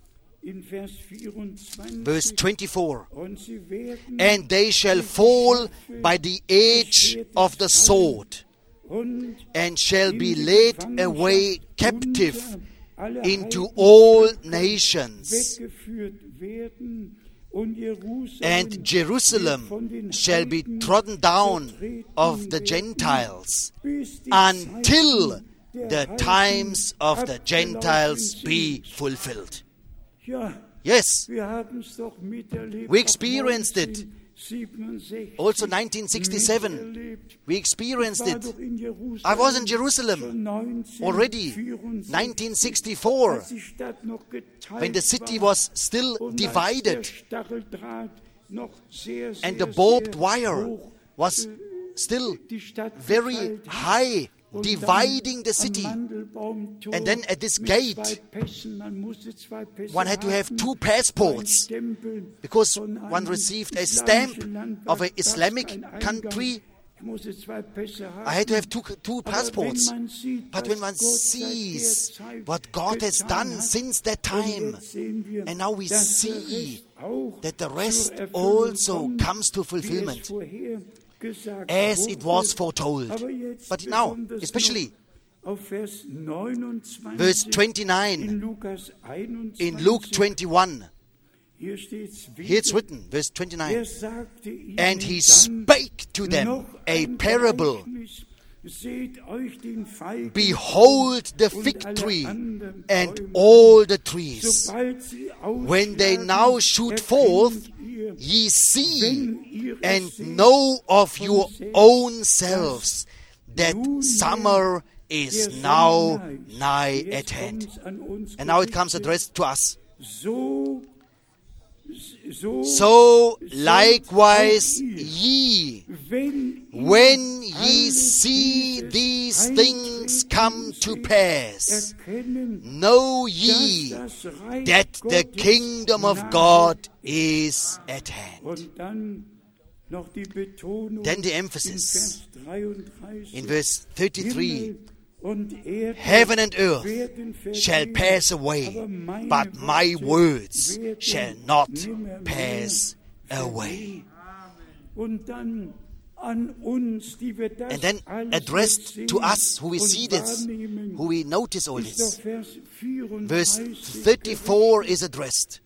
verse 24. And they shall fall by the edge of the sword, and shall be led away captive into all nations. And Jerusalem shall be trodden down of the Gentiles until the times of the Gentiles be fulfilled. Yes, we experienced it. Also 1967, we experienced it. I was in Jerusalem already, 1964, when the city was still divided and the barbed wire was still very high, dividing the city. And then at this gate, one had to have 2 passports, because one received a stamp of an Islamic country. I had to have two passports. But when one sees what God has done since that time, and now we see that the rest also comes to fulfillment, as it was foretold. But now, especially verse 29 in Luke 21, here it's written, verse 29, and he spake to them a parable. Behold the fig tree and all the trees. When they now shoot forth, ye see and know of your own selves that summer is now nigh at hand. And now it comes addressed to us. So likewise ye, when ye see these things come to pass, know ye that the kingdom of God is at hand. Then the emphasis in verse 33, heaven and earth shall pass away, but my words shall not pass away. And then addressed to us, who we see this, who we notice all this. Verse 34 is addressed.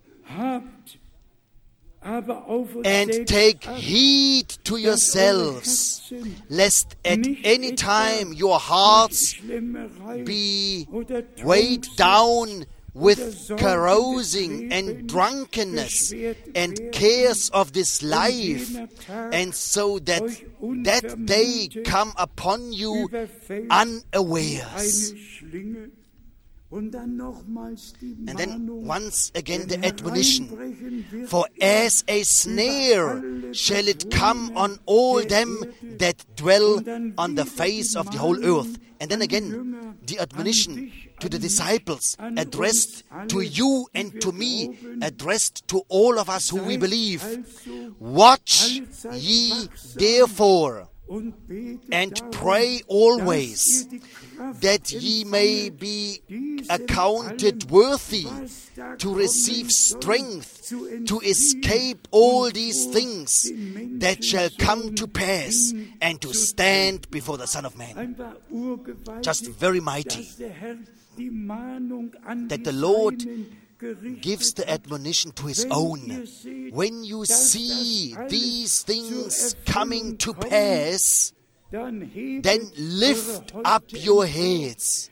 And take heed to yourselves, lest at any time your hearts be weighed down with carousing and drunkenness and cares of this life, and so that day come upon you unawares. And then once again the admonition, for as a snare shall it come on all them that dwell on the face of the whole earth. And then again the admonition to the disciples, addressed to you and to me, addressed to all of us who we believe. Watch ye therefore, and pray always, that ye may be accounted worthy to receive strength to escape all these things that shall come to pass, and to stand before the Son of Man. Just very mighty that the Lord gives the admonition to his own. When you see these things coming to pass, then lift up your heads.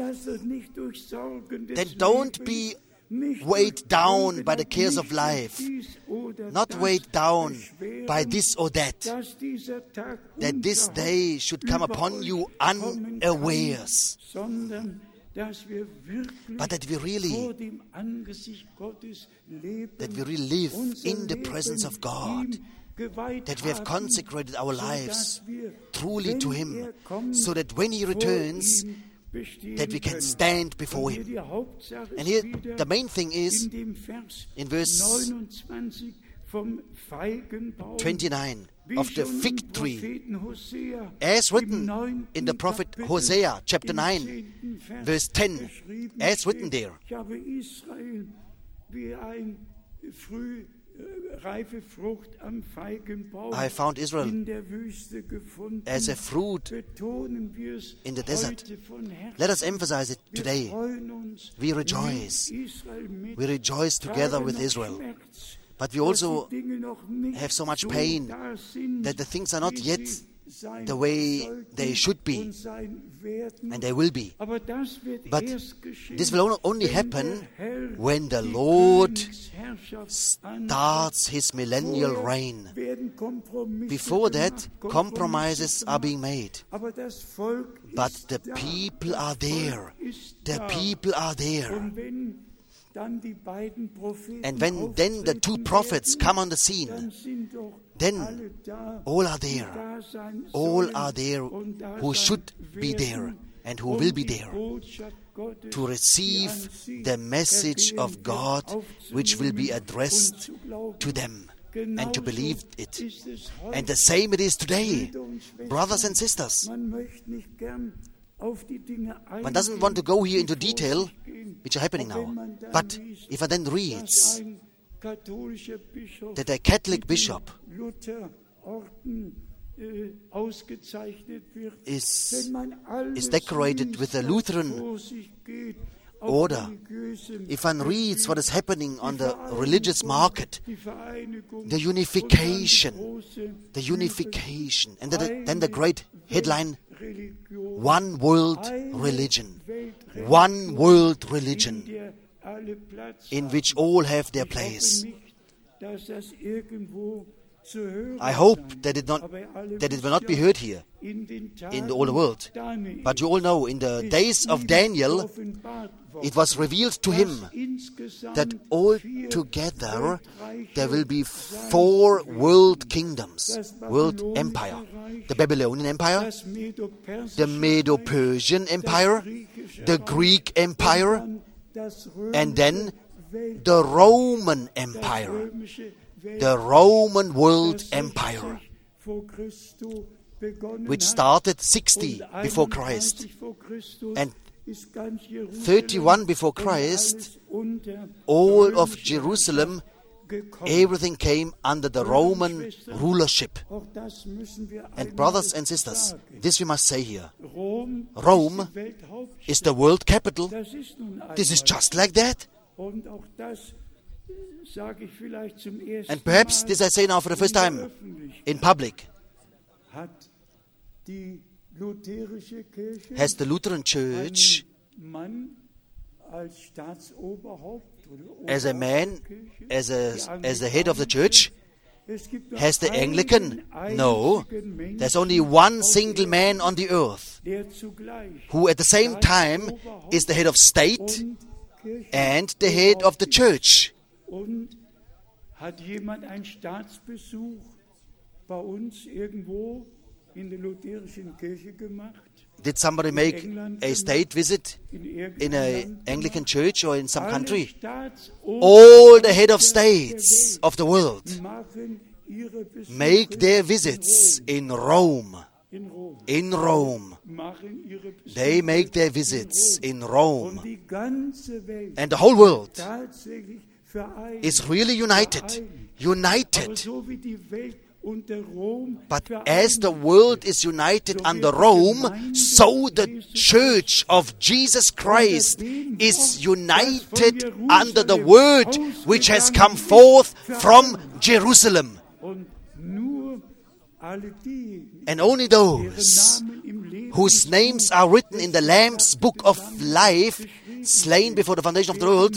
Then don't be weighed down by the cares of life, not weighed down by this or that this day should come upon you unawares, but that we really live in the presence of God, that we have consecrated our lives truly to Him, so that when He returns, that we can stand before Him. And here the main thing is in verse 29 of the fig tree, as written in the prophet Hosea chapter 9 verse 10, as written there. I found Israel as a fruit in the desert. Let us emphasize it today. We rejoice. We rejoice together with Israel. But we also have so much pain that the things are not yet the way they should be, and they will be. But this will only happen when the Lord starts His millennial reign. Before that, compromises are being made. But the people are there. The people are there. And when then the two prophets come on the scene, then all are there. All are there who should be there and who will be there to receive the message of God, which will be addressed to them, and to believe it. And the same it is today, brothers and sisters. One doesn't want to go here into detail, which are happening now. But if one then reads that a Catholic bishop is decorated with a Lutheran order, if one reads what is happening on the religious market, the unification, and then the great headline, one world religion, in which all have their place. I hope that it will not be heard here in all the world. But you all know, in the days of Daniel, it was revealed to him that altogether there will be 4 world kingdoms, world empire. The Babylonian Empire, the Medo-Persian Empire, the Greek Empire, and then the Roman Empire, the Roman World Empire, which started 60 before Christ, and 31 before Christ, all of Jerusalem, everything came under the Roman rulership. And brothers and sisters, this we must say here. Rome is the world capital. This is just like that. And perhaps this I say now for the first time in public. Has the Lutheran Church as a man, as the head of the church? Has the Anglican? No. There's only one single man on the earth who at the same time is the head of state and the head of the church. Did somebody make a state visit in an Anglican church or in some country? All the head of states of the world make their visits in Rome. In Rome. They make their visits in Rome. And the whole world is really united. But as the world is united under Rome, so the Church of Jesus Christ is united under the word which has come forth from Jerusalem. And only those whose names are written in the Lamb's book of life, slain before the foundation of the world,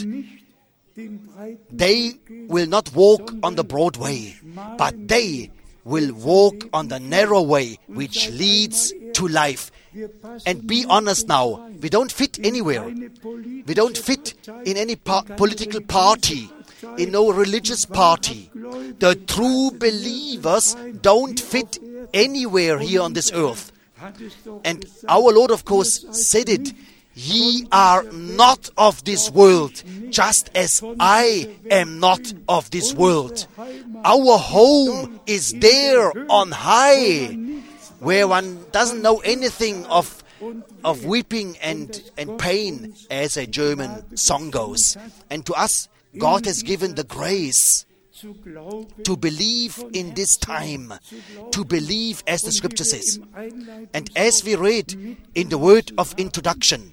they will not walk on the broad way, but they will walk on the narrow way which leads to life. And be honest now, we don't fit anywhere. We don't fit in any political party, in no religious party. The true believers don't fit anywhere here on this earth. And our Lord, of course, said it. Ye are not of this world, just as I am not of this world. Our home is there on high, where one doesn't know anything of weeping and pain, as a German song goes. And to us, God has given the grace to believe in this time, to believe as the Scripture says. And as we read in the word of introduction,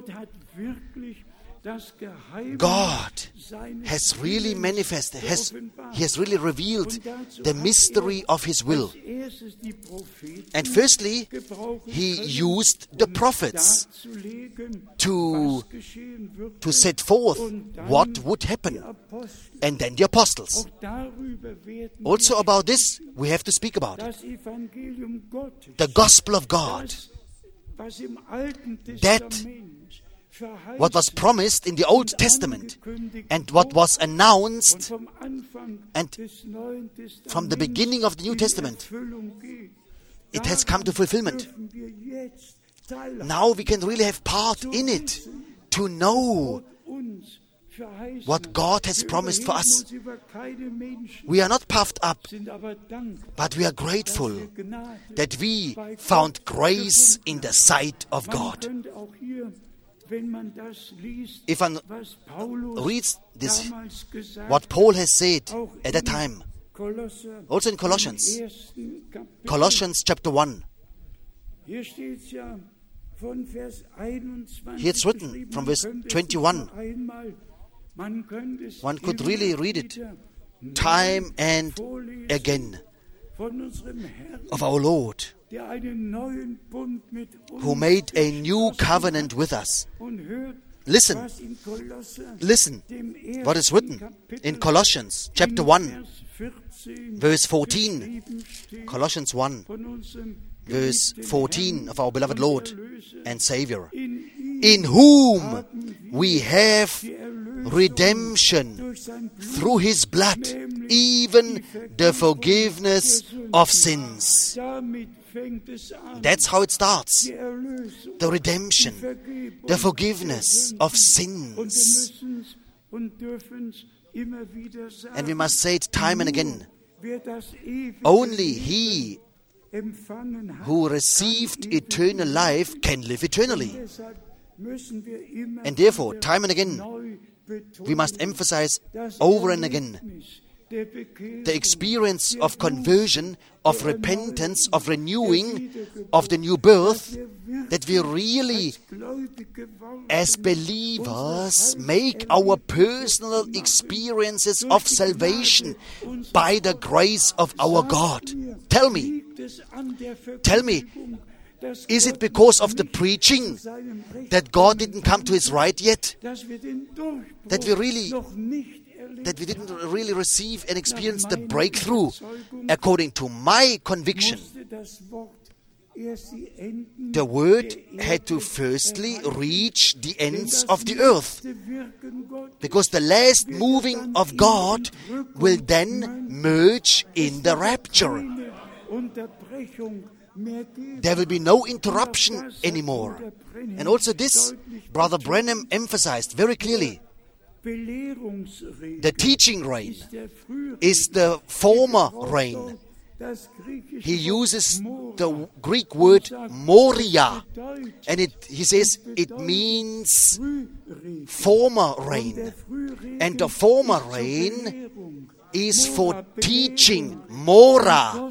God has really manifested, He has really revealed the mystery of His will. And firstly, He used the prophets to set forth what would happen. And then the apostles. Also about this, we have to speak about it. The gospel of God. That what was promised in the Old Testament and what was announced and from the beginning of the New Testament, it has come to fulfillment. Now we can really have part in it, to know what God has promised for us. We are not puffed up, but we are grateful that we found grace in the sight of God. If one reads this, what Paul has said at that time, also in Colossians chapter 1, here it's written from verse 21. One could really read it time and again of our Lord, who made a new covenant with us. Listen what is written in Colossians chapter 1, verse 14. Colossians 1, verse 14 of our beloved Lord and Savior. In whom we have redemption through His blood, even the forgiveness of sins. That's how it starts. The redemption, the forgiveness of sins. And we must say it time and again. Only he who received eternal life can live eternally. And therefore, time and again, we must emphasize over and again the experience of conversion, of repentance, of renewing, of the new birth, that we really, as believers, make our personal experiences of salvation by the grace of our God. Tell me, is it because of the preaching that God didn't come to His right yet? That we didn't really receive and experience the breakthrough? According to my conviction, the word had to firstly reach the ends of the earth, because the last moving of God will then merge in the rapture. There will be no interruption anymore. And also this, Brother Branham emphasized very clearly. The teaching reign is the former reign. He uses the Greek word moria, and he says it means former reign. And the former reign is for teaching, Mora.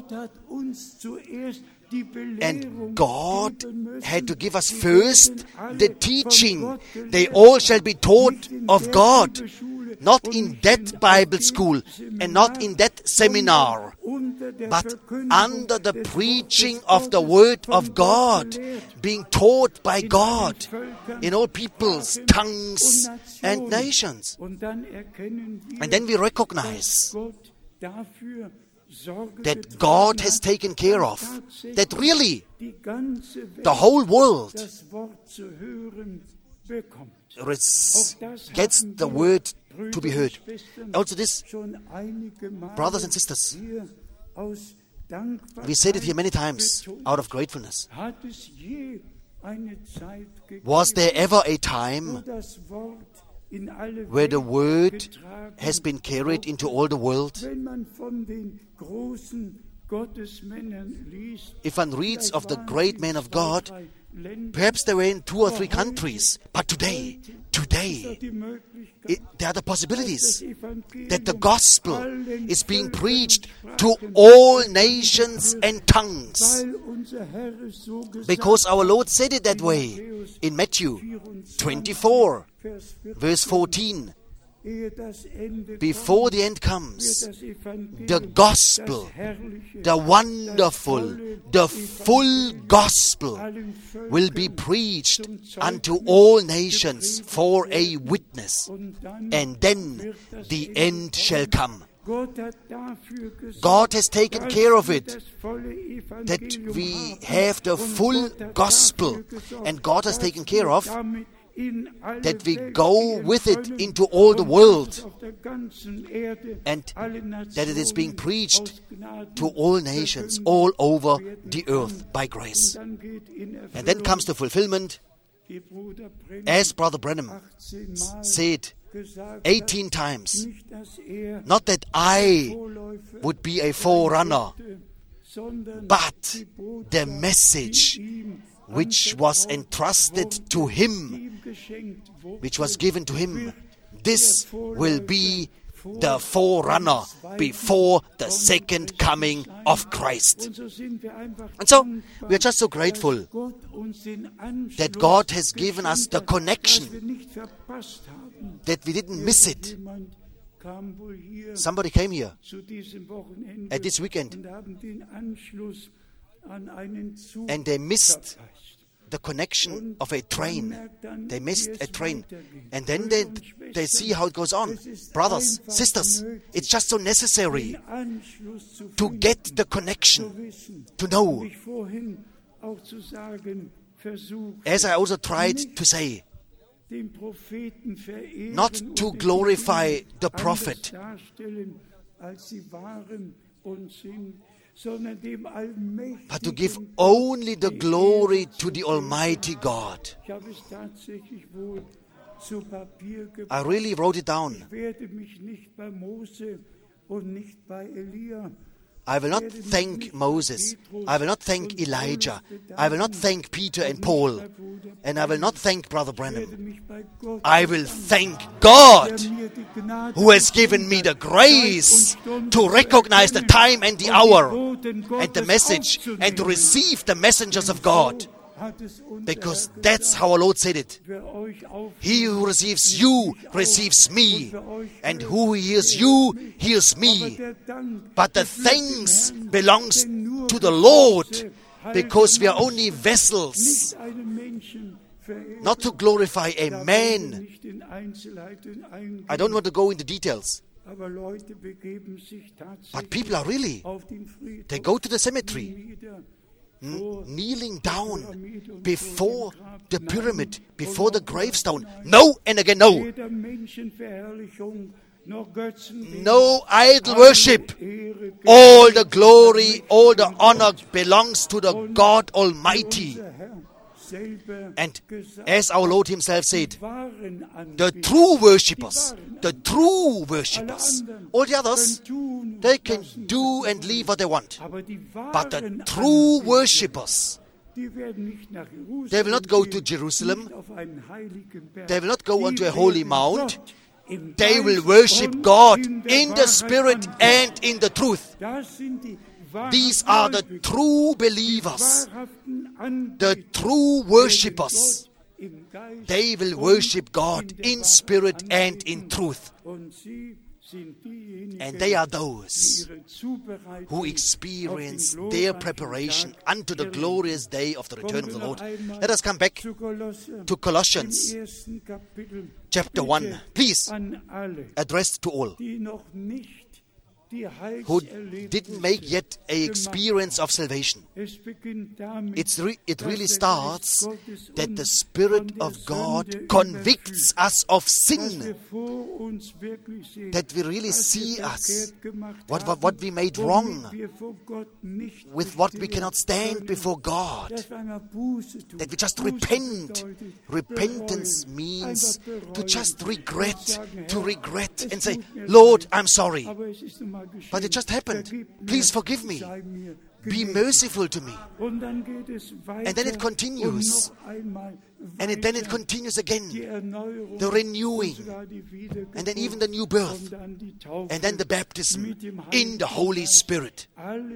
And God had to give us first the teaching. They all shall be taught of God, not in that Bible school and not in that seminar, but under the preaching of the Word of God, being taught by God in all peoples, tongues, and nations. And then we recognize that God has taken care of, that really the whole world gets the word to be heard. Also this, brothers and sisters, we said it here many times out of gratefulness. Was there ever a time where the word has been carried into all the world? If one reads of the great men of God, perhaps they were in 2 or 3 countries. But today, there are the possibilities that the gospel is being preached to all nations and tongues. Because our Lord said it that way in Matthew 24, verse 14. Before the end comes, the gospel, the wonderful, the full gospel will be preached unto all nations for a witness, and then the end shall come. God has taken care of it, that we have the full gospel, and God has taken care of that we go with it into all the world, and that it is being preached to all nations all over the earth by grace. And then comes the fulfillment, as Brother Branham said 18 times, not that I would be a forerunner, but the message which was entrusted to him, which was given to him, this will be the forerunner before the second coming of Christ. And so, we are just so grateful that God has given us the connection, that we didn't miss it. Somebody came here at this weekend, and they missed the connection of a train. They missed a train. And then they see how it goes on. Brothers, sisters, it's just so necessary to get the connection, to know. As I also tried to say, not to glorify the prophet, but to give only the glory to the Almighty God. I really wrote it down. I will not thank Moses. I will not thank Elijah. I will not thank Peter and Paul. And I will not thank Brother Branham. I will thank God, who has given me the grace to recognize the time and the hour and the message, and to receive the messengers of God. Because that's how our Lord said it. He who receives you receives me, and who hears you hears me. But the thanks belongs to the Lord, because we are only vessels, not to glorify a man. I don't want to go into details, but people are really, they go to the cemetery, kneeling down before the pyramid, before the gravestone. No, and again no. No idol worship. All the glory, all the honor belongs to the God Almighty. And as our Lord Himself said, the true worshippers, all the others, they can do and leave what they want. But the true worshippers, they will not go to Jerusalem. They will not go onto a holy mount. they will worship God in the Spirit and in the truth. These are the true believers, the true worshippers. They will worship God in spirit and in truth. And they are those who experience their preparation unto the glorious day of the return of the Lord. Let us come back to Colossians chapter 1. Please, addressed to all who didn't make yet an experience of salvation. It really starts that the Spirit of God convicts us of sin, that we really see us, what we made wrong, with what we cannot stand before God, that we just repent. Repentance means to just regret and say, Lord, I'm sorry. But it just happened. Please forgive me. Be merciful to me. And then it continues. And then it continues again. The renewing. And then even the new birth. And then the baptism in the Holy Spirit.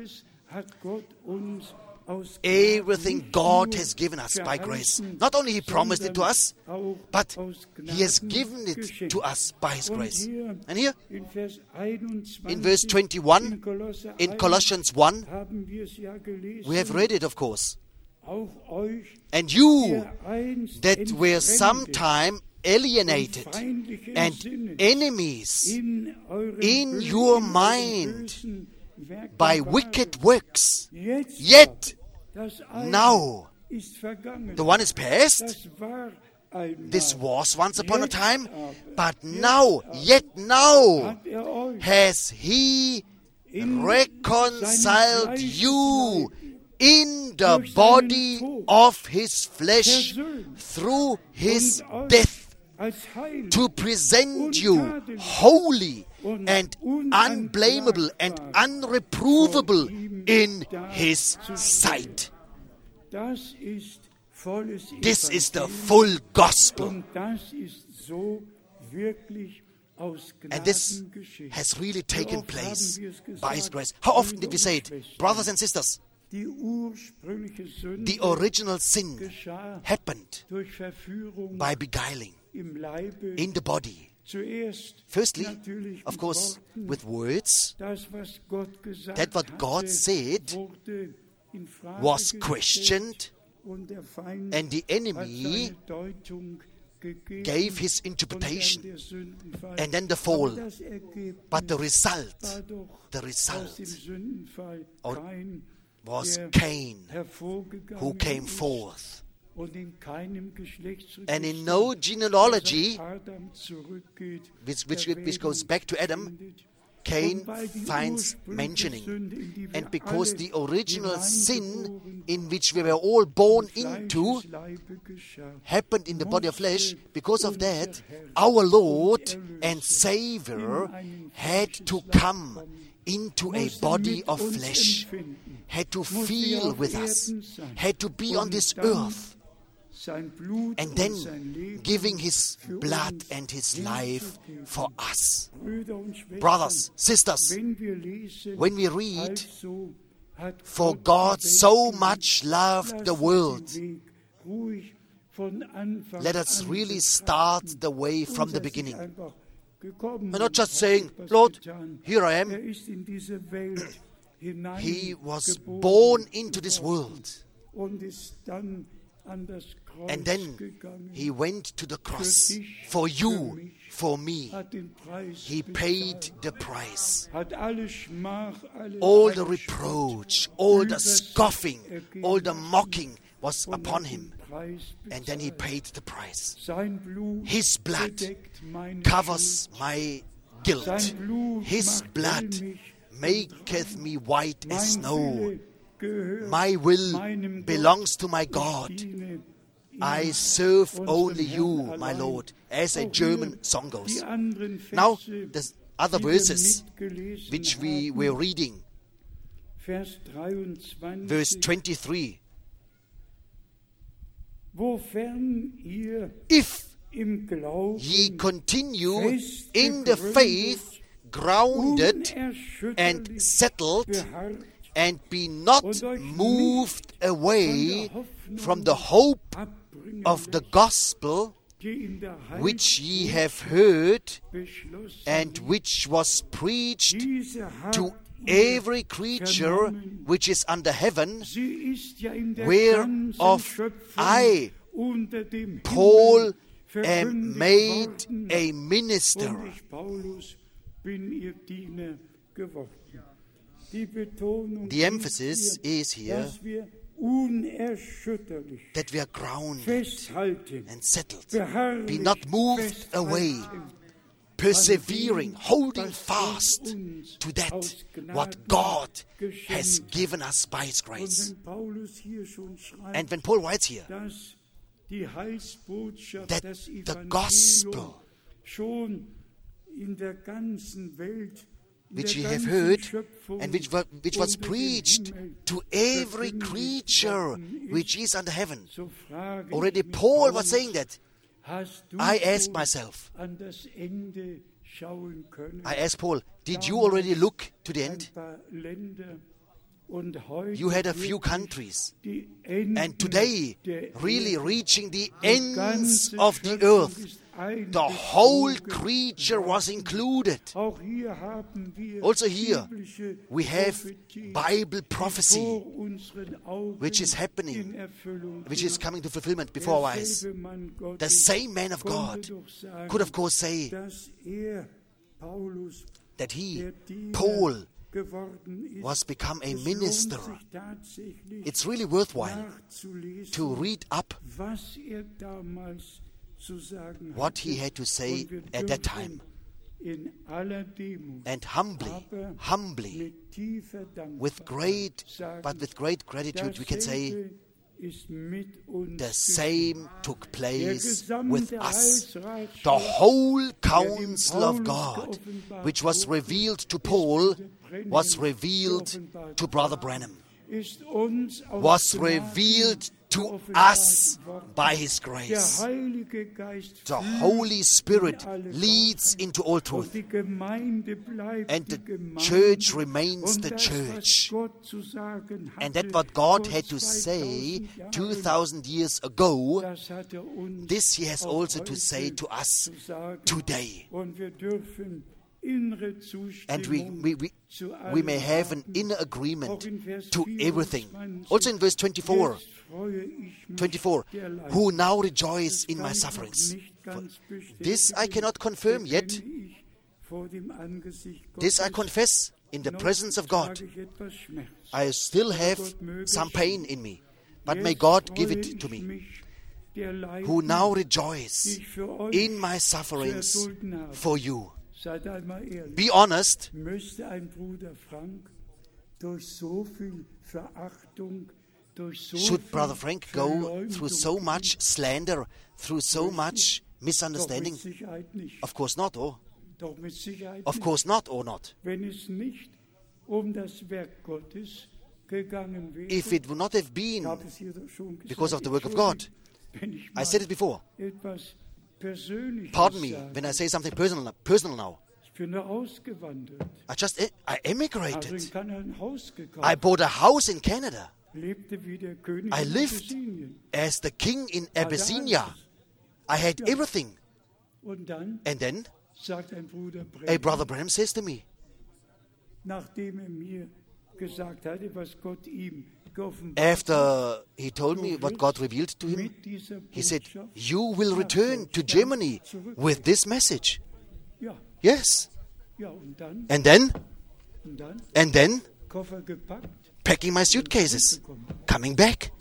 Everything God has given us by grace. Not only He promised it to us, but He has given it to us by His grace. And here, in verse 21, in Colossians 1, we have read it, of course. And you that were sometime alienated and enemies in your mind by wicked works, yet now the one is past. This was once upon a time, but now, yet now, has He reconciled you in the body of His flesh through His death, to present you holy and unblameable and unreprovable in His sight. This is the full gospel. And this has really taken place by His grace. How often did we say it? Brothers and sisters, the original sin happened by beguiling in the body. Firstly, of course, with words, that what God said was questioned, and the enemy gave his interpretation, and then the fall. But the result was Cain, who came forth. And in no genealogy, which goes back to Adam, Cain finds mentioning. And because the original sin in which we were all born into happened in the body of flesh, because of that, our Lord and Savior had to come into a body of flesh, had to feel with us, had to be on this earth, and then giving His blood and His life for us. Brothers, sisters, when we read, for God so much loved the world, let us really start the way from the beginning. We're not just saying, Lord, here I am. He was born into this world. And then He went to the cross for you, for me. He paid the price. All the reproach, all the scoffing, all the mocking was upon Him. And then He paid the price. His blood covers my guilt. His blood maketh me white as snow. My will belongs to my God. I serve only you, my Lord, as a German song goes. Now, the other verses which we were reading. Verse 23. If ye continue in the faith, grounded and settled, and be not moved away from the hope of the gospel which ye have heard, and which was preached to every creature which is under heaven, whereof I, Paul, am made a minister. The emphasis is here that we are grounded and settled, be not moved away, persevering, holding fast to that what God has given us by His grace. And when Paul writes here that the gospel which ye have heard, and which was preached to every creature which is under heaven. Already Paul was saying that. I asked myself, I asked Paul, did you already look to the end? You had a few countries, and today, really reaching the ends of the earth, the whole creature was included. Also here, we have Bible prophecy, which is happening, which is coming to fulfillment before our eyes. The same man of God could, of course, say that he, Paul, was become a minister. It's really worthwhile to read up what he had to say at that time. And humbly, with great gratitude, we can say, the same took place with us. The whole counsel of God, which was revealed to Paul, was revealed to Brother Branham, was revealed to us by His grace. The Holy Spirit leads into all truth, and the church remains the church. And that what God had to say 2,000 years ago, this He has also to say to us today. And we may have an inner agreement to everything. Also in verse 24, who now rejoice in my sufferings. This I cannot confirm yet. This I confess in the presence of God. I still have some pain in me, but may God give it to me. Who now rejoice in my sufferings for you. Be honest. Should Brother Frank go through so much slander, through so much misunderstanding? Of course not, oh. Of course not, or not. If it would not have been because of the work of God, I said it before. Pardon me when I say something personal now. I emigrated. I bought a house in Canada. I lived as the king in Abyssinia. I had everything. And then a Brother Branham says to me, after he told me what God revealed to him, he said, you will return to Germany with this message. Yes. And then, packing my suitcases, coming back,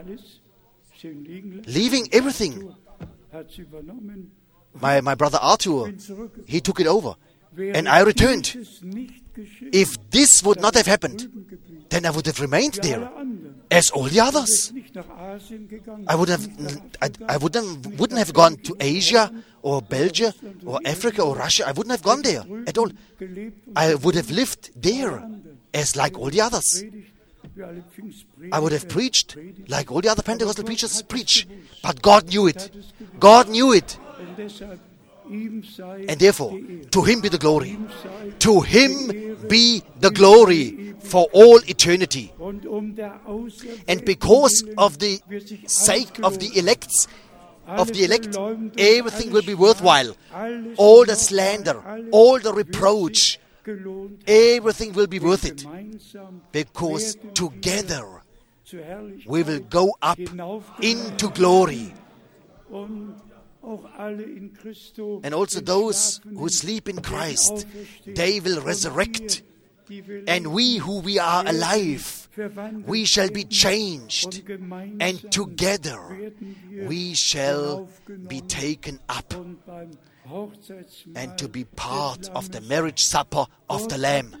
leaving everything. My brother Arthur, he took it over, and I returned. If this would not have happened, then I would have remained there as all the others. I wouldn't have gone to Asia or Belgium or Africa or Russia. I wouldn't have gone there at all. I would have lived there as like all the others. I would have preached like all the other Pentecostal preachers preach. But God knew it. God knew it. And therefore, to Him be the glory. To Him be the glory for all eternity. And because of the sake of the elect, everything will be worthwhile. All the slander, all the reproach, everything will be worth it. Because together we will go up into glory. And also those who sleep in Christ, they will resurrect. And we are alive, we shall be changed. And together we shall be taken up. And to be part of the marriage supper of the Lamb.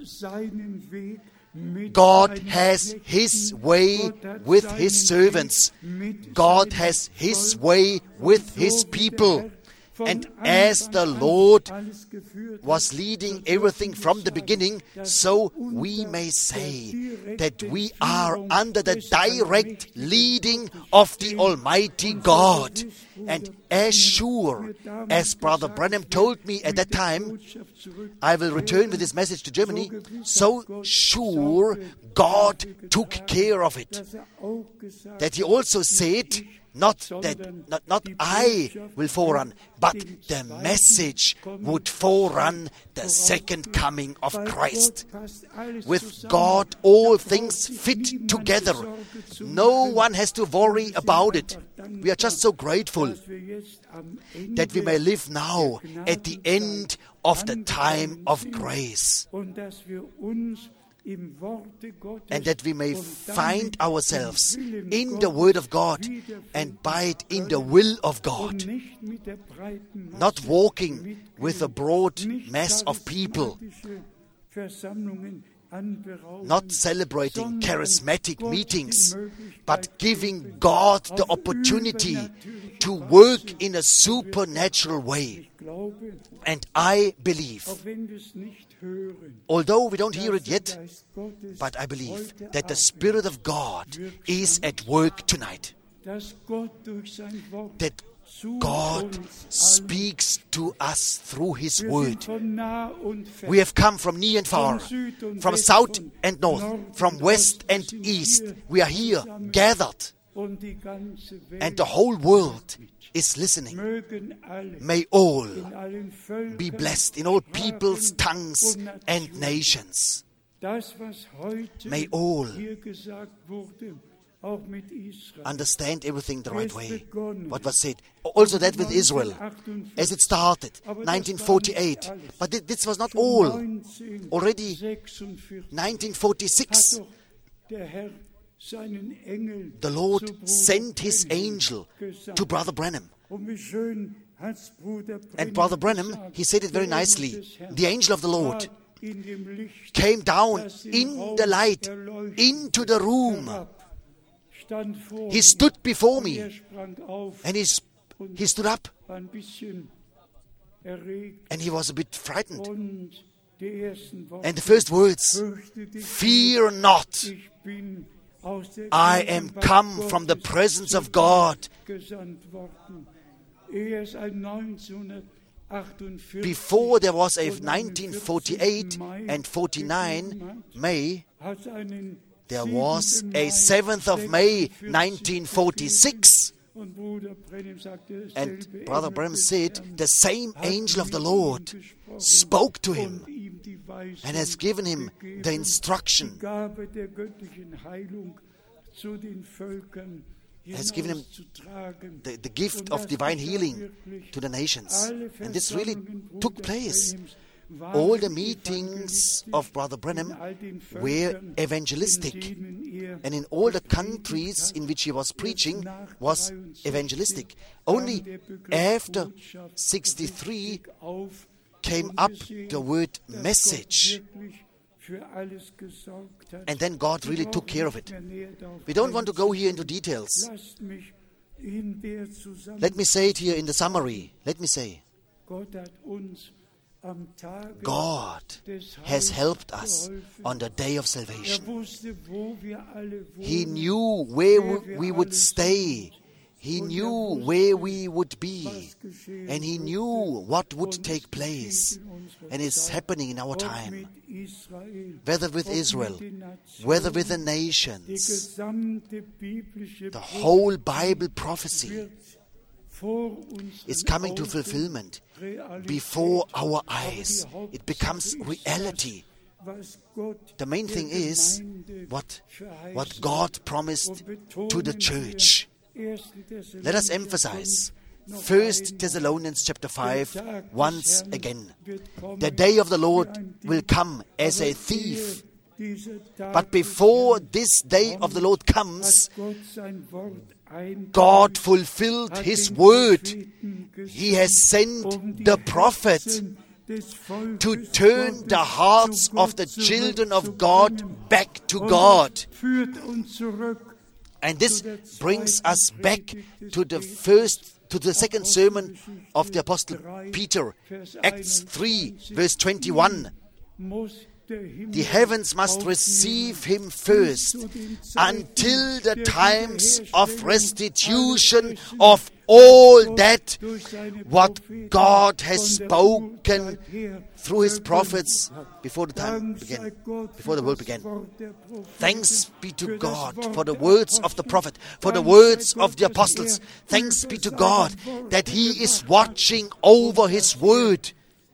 God has His way with His servants. God has His way with His people. And as the Lord was leading everything from the beginning, so we may say that we are under the direct leading of the Almighty God. And as sure as Brother Branham told me at that time, I will return with this message to Germany, so sure God took care of it. That He also said, not I will forerun, but the message would forerun the second coming of Christ. With God, all things fit together. No one has to worry about it. We are just so grateful that we may live now at the end of the time of grace. And that we may find ourselves in the Word of God and bide in the will of God. Not walking with a broad mass of people, not celebrating charismatic meetings, but giving God the opportunity to work in a supernatural way. And I believe, although we don't hear it yet, but I believe that the Spirit of God is at work tonight. That God speaks to us through His Word. We have come from near and far, from south and north, from west and east. We are here gathered, and the whole world is listening. May all be blessed in all peoples, tongues, and nations. May all understand everything the right way. What was said. Also that with Israel, as it started, 1948. But this was not all. Already 1946, the Lord sent His angel to Brother Branham. And Brother Branham, he said it very nicely. The angel of the Lord came down in the light, into the room. He stood before me, and he stood up, and he was a bit frightened. And the first words, "Fear not, I am come from the presence of God." Before there was a 1948 and 49 May, there was a 7th of May 1946. And Brother Branham said, the same angel of the Lord spoke to him and has given him the instruction, has given him the gift of divine healing to the nations. And this really took place. All the meetings of Brother Branham were evangelistic. And in all the countries in which he was preaching was evangelistic. Only after 63 came up the word message. And then God really took care of it. We don't want to go here into details. Let me say it here in the summary. Let me say, God has helped us on the day of salvation. He knew where we would stay He knew where we would be, and He knew what would take place and is happening in our time, whether with Israel, whether with the nations. The whole Bible prophecy is coming to fulfillment before our eyes. It becomes reality. The main thing is what God promised to the church. Let us emphasize 1 Thessalonians chapter 5 once again. The day of the Lord will come as a thief. But before this day of the Lord comes, God fulfilled His word. He has sent the prophet to turn the hearts of the children of God back to God. And this brings us back to the second sermon of the Apostle Peter, Acts 3, verse 21. The heavens must receive Him first until the times of restitution of all that what God has spoken through His prophets before the time began, before the world began. Thanks be to God for the words of the prophet, for the words of the apostles. Thanks be to God that He is watching over His word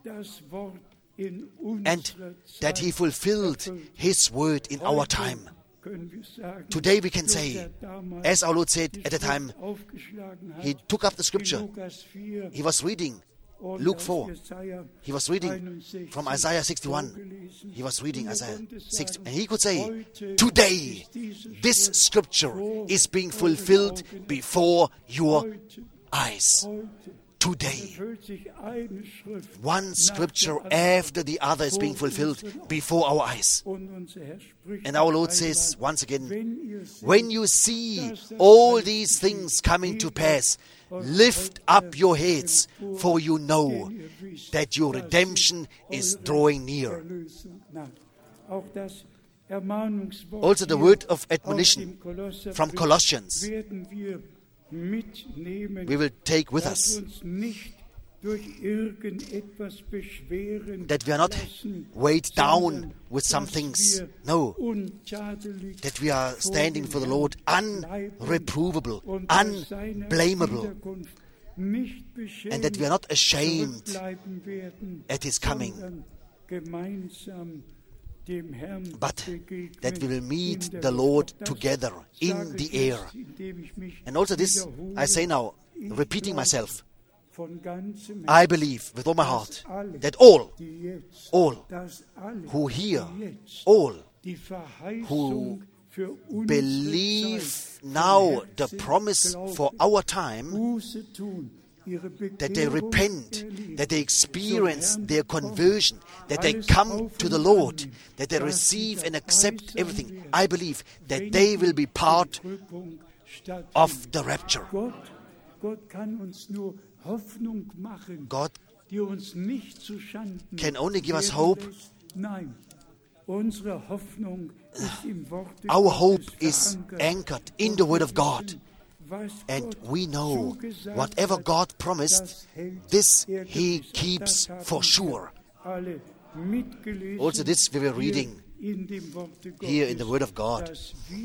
and that He fulfilled His word in our time. Today we can say, as our Lord said at the time, He took up the scripture. He was reading Luke 4. He was reading from Isaiah 61. He was reading Isaiah 60. And He could say, today this scripture is being fulfilled before your eyes. Today, one scripture after the other is being fulfilled before our eyes. And our Lord says once again, when you see all these things coming to pass, lift up your heads, for you know that your redemption is drawing near. Also the word of admonition from Colossians we will take with us, that we are not weighed down with some things. No, that we are standing for the Lord unreprovable, unblameable, and that we are not ashamed at His coming, but that we will meet the Lord together in the air. And also this, I say now, repeating myself, I believe with all my heart that all who hear, all who believe now the promise for our time, that they repent, that they experience their conversion, that they come to the Lord, that they receive and accept everything. I believe that they will be part of the rapture. God can only give us hope. Our hope is anchored in the Word of God. And we know whatever God promised, this He keeps for sure. Also this we were reading here in the Word of God,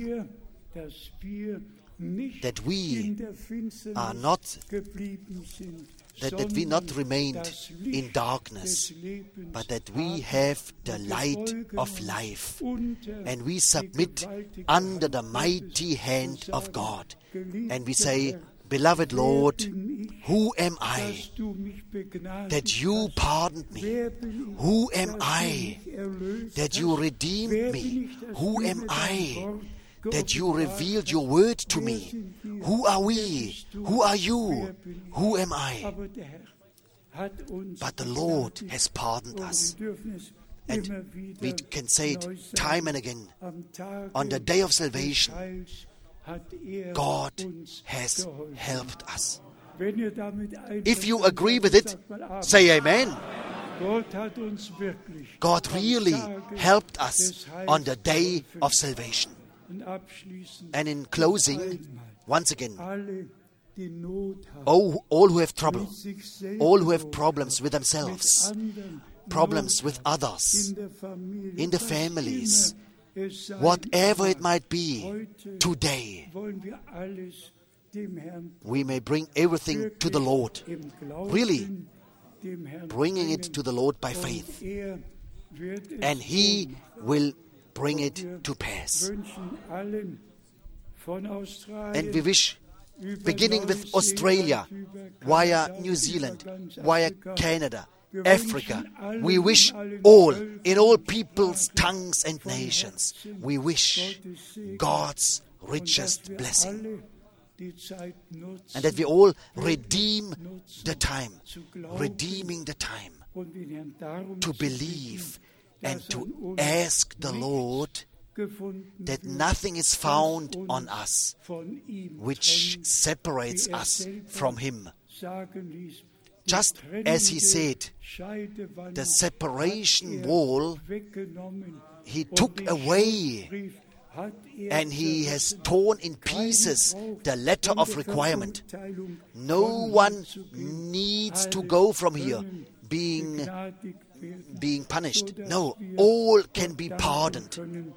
that we are not, that we not remained in darkness, but that we have the light of life, and we submit under the mighty hand of God. And we say, Beloved Lord, who am I that you pardoned me? Who am I that you redeemed me? Who am I that you revealed your word to me? Who are we? Who are you? Who am I? But the Lord has pardoned us. And we can say it time and again. On the day of salvation, God has helped us. If you agree with it, say amen. God really helped us on the day of salvation. And in closing, once again, all who have trouble, all who have problems with themselves, problems with others, in the families, whatever it might be, today we may bring everything to the Lord, really bringing it to the Lord by faith, and He will bring it to pass. And we wish, beginning with Australia, via New Zealand, via Canada, Africa, we wish all, in all peoples, tongues and nations, we wish God's richest blessing. And that we all redeeming the time to believe and to ask the Lord that nothing is found on us which separates us from Him. Just as He said, the separation wall He took away, and He has torn in pieces the letter of requirement. No one needs to go from here being punished. No, all can be pardoned.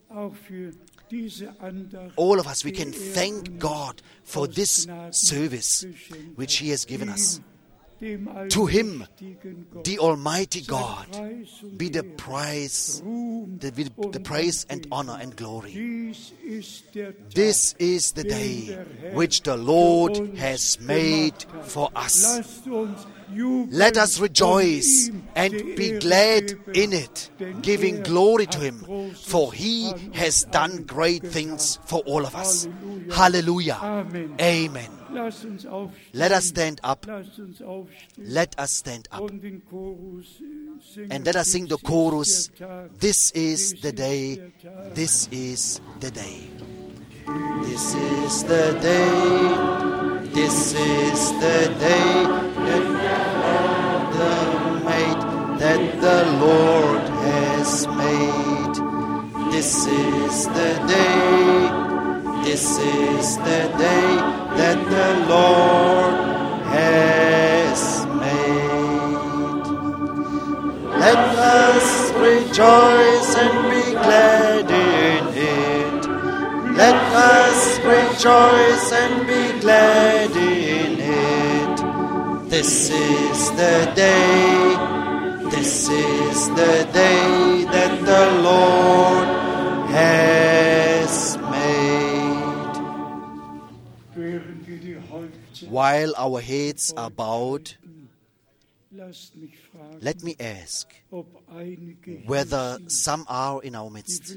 All of us, we can thank God for this service which He has given us. To Him, the Almighty God, be the praise and honor and glory. This is the day which the Lord has made for us. Let us rejoice and be glad in it, giving glory to Him, for He has done great things for all of us. Hallelujah. Amen. Let us stand up. Let us stand up. And let us sing the chorus. This is the day. This is the day. This is the day. This is the day that the Lord has made. This is the day. This is the day that the Lord has made. Let us rejoice and be glad in it. Let us rejoice and be glad in it. This is the day. This is the day that the Lord has made. While our heads are bowed, let me ask whether some are in our midst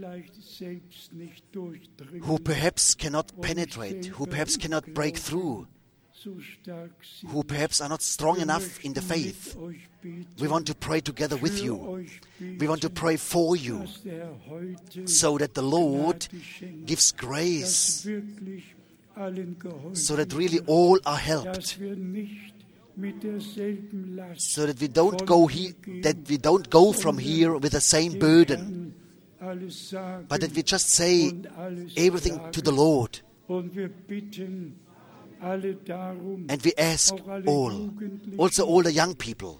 who perhaps cannot penetrate, who perhaps cannot break through, who perhaps are not strong enough in the faith. We want to pray together with you. We want to pray for you so that the Lord gives grace, so that really all are helped, so that we don't go from here with the same burden, but that we just say everything to the Lord. And we ask all, also all the young people,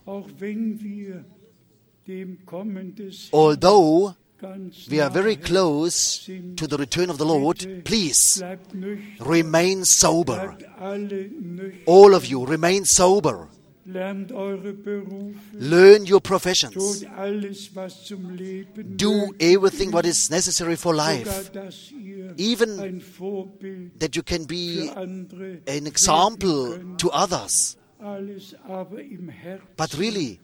although we are very close to the return of the Lord, please remain sober. All of you, remain sober. Learn your professions. Do everything what is necessary for life. Even that you can be an example to others. But really,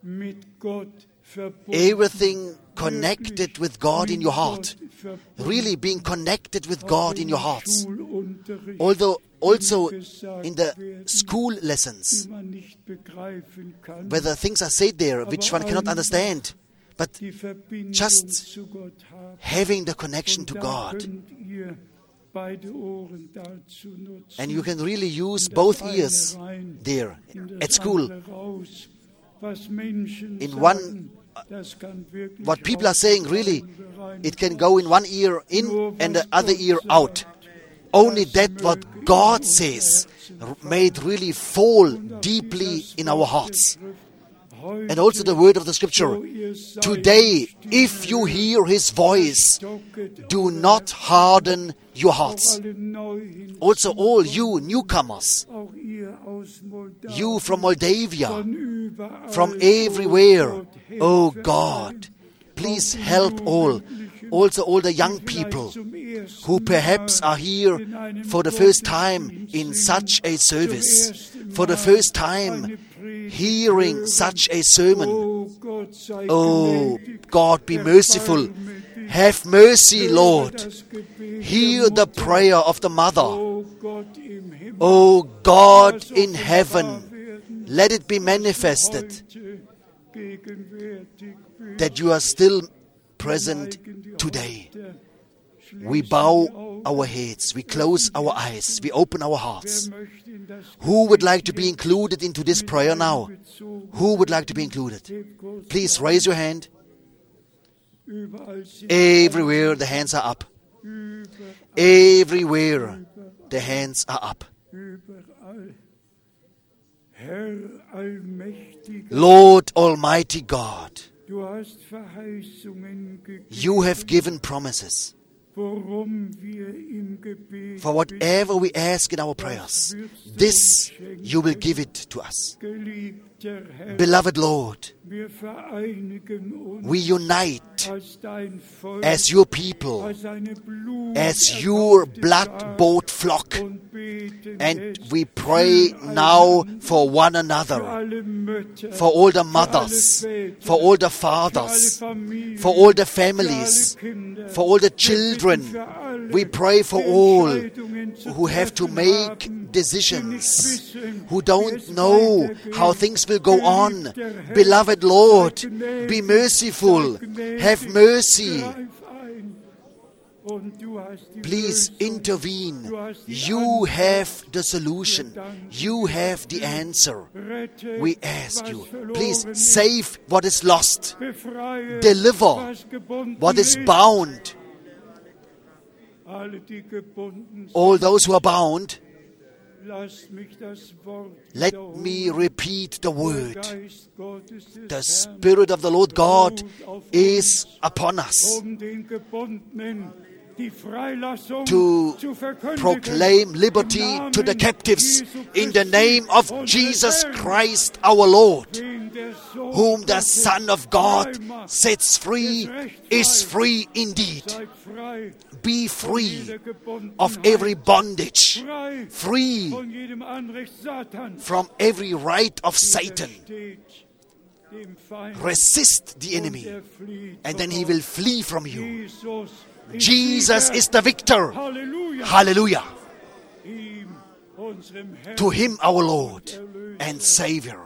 everything connected with God in your heart. Really being connected with God in your hearts. Although also in the school lessons, where the things are said there which one cannot understand, but just having the connection to God. And you can really use both ears there at school. In one, what people are saying, really, it can go in one ear in and the other ear out. only that what God says may it really fall deeply in our hearts. And also the word of the Scripture. Today, if you hear His voice, do not harden your hearts. Also all you newcomers, you from Moldavia, from everywhere, oh God, please help all. Also all the young people who perhaps are here for the first time in such a service, for the first time hearing such a sermon. Oh God, be merciful. Have mercy, Lord. Hear the prayer of the mother. Oh God in heaven, let it be manifested that you are still present today. We bow our heads, we close our eyes, we open our hearts. Who would like to be included into this prayer now? Who would like to be included? Please raise your hand. Everywhere the hands are up. Everywhere the hands are up. Lord Almighty God, you have given promises for whatever we ask in our prayers. This you will give it to us. Beloved Lord, we unite as your people, as your blood-bought flock, and we pray now for one another, for all the mothers, for all the fathers, for all the families, for all the children. We pray for all who have to make decisions, who don't know how things will go on. Beloved Lord, be merciful. Have mercy. Please intervene. You have the solution. You have the answer. We ask you, please save what is lost. Deliver what is bound. All those who are bound, let me repeat the word. The Spirit of the Lord God is upon us to proclaim liberty to the captives in the name of Jesus Christ our Lord, whom the Son of God sets free is free indeed. Be free of every bondage, free from every right of Satan. Resist the enemy, and then he will flee from you. Jesus is the victor. Hallelujah. To Him our Lord and Savior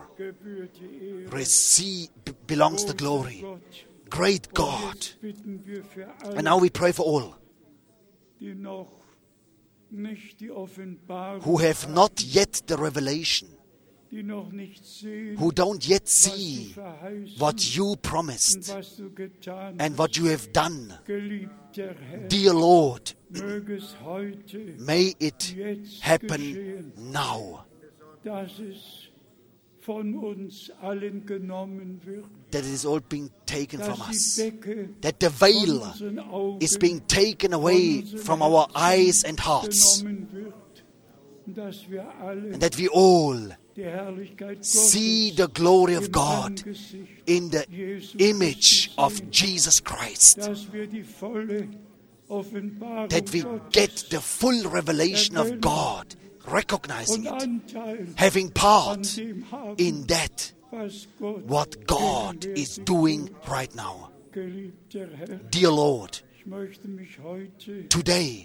belongs the glory. Great God. And now we pray for all who have not yet the revelation, who don't yet see what you promised and what you have done. Dear Lord, may it happen now, that it is all being taken from us, that the veil is being taken away from our eyes and hearts, and that we all see the glory of God in the image of Jesus Christ, that we get the full revelation of God, recognizing it, having part in that, what God is doing right now. Dear Lord, today,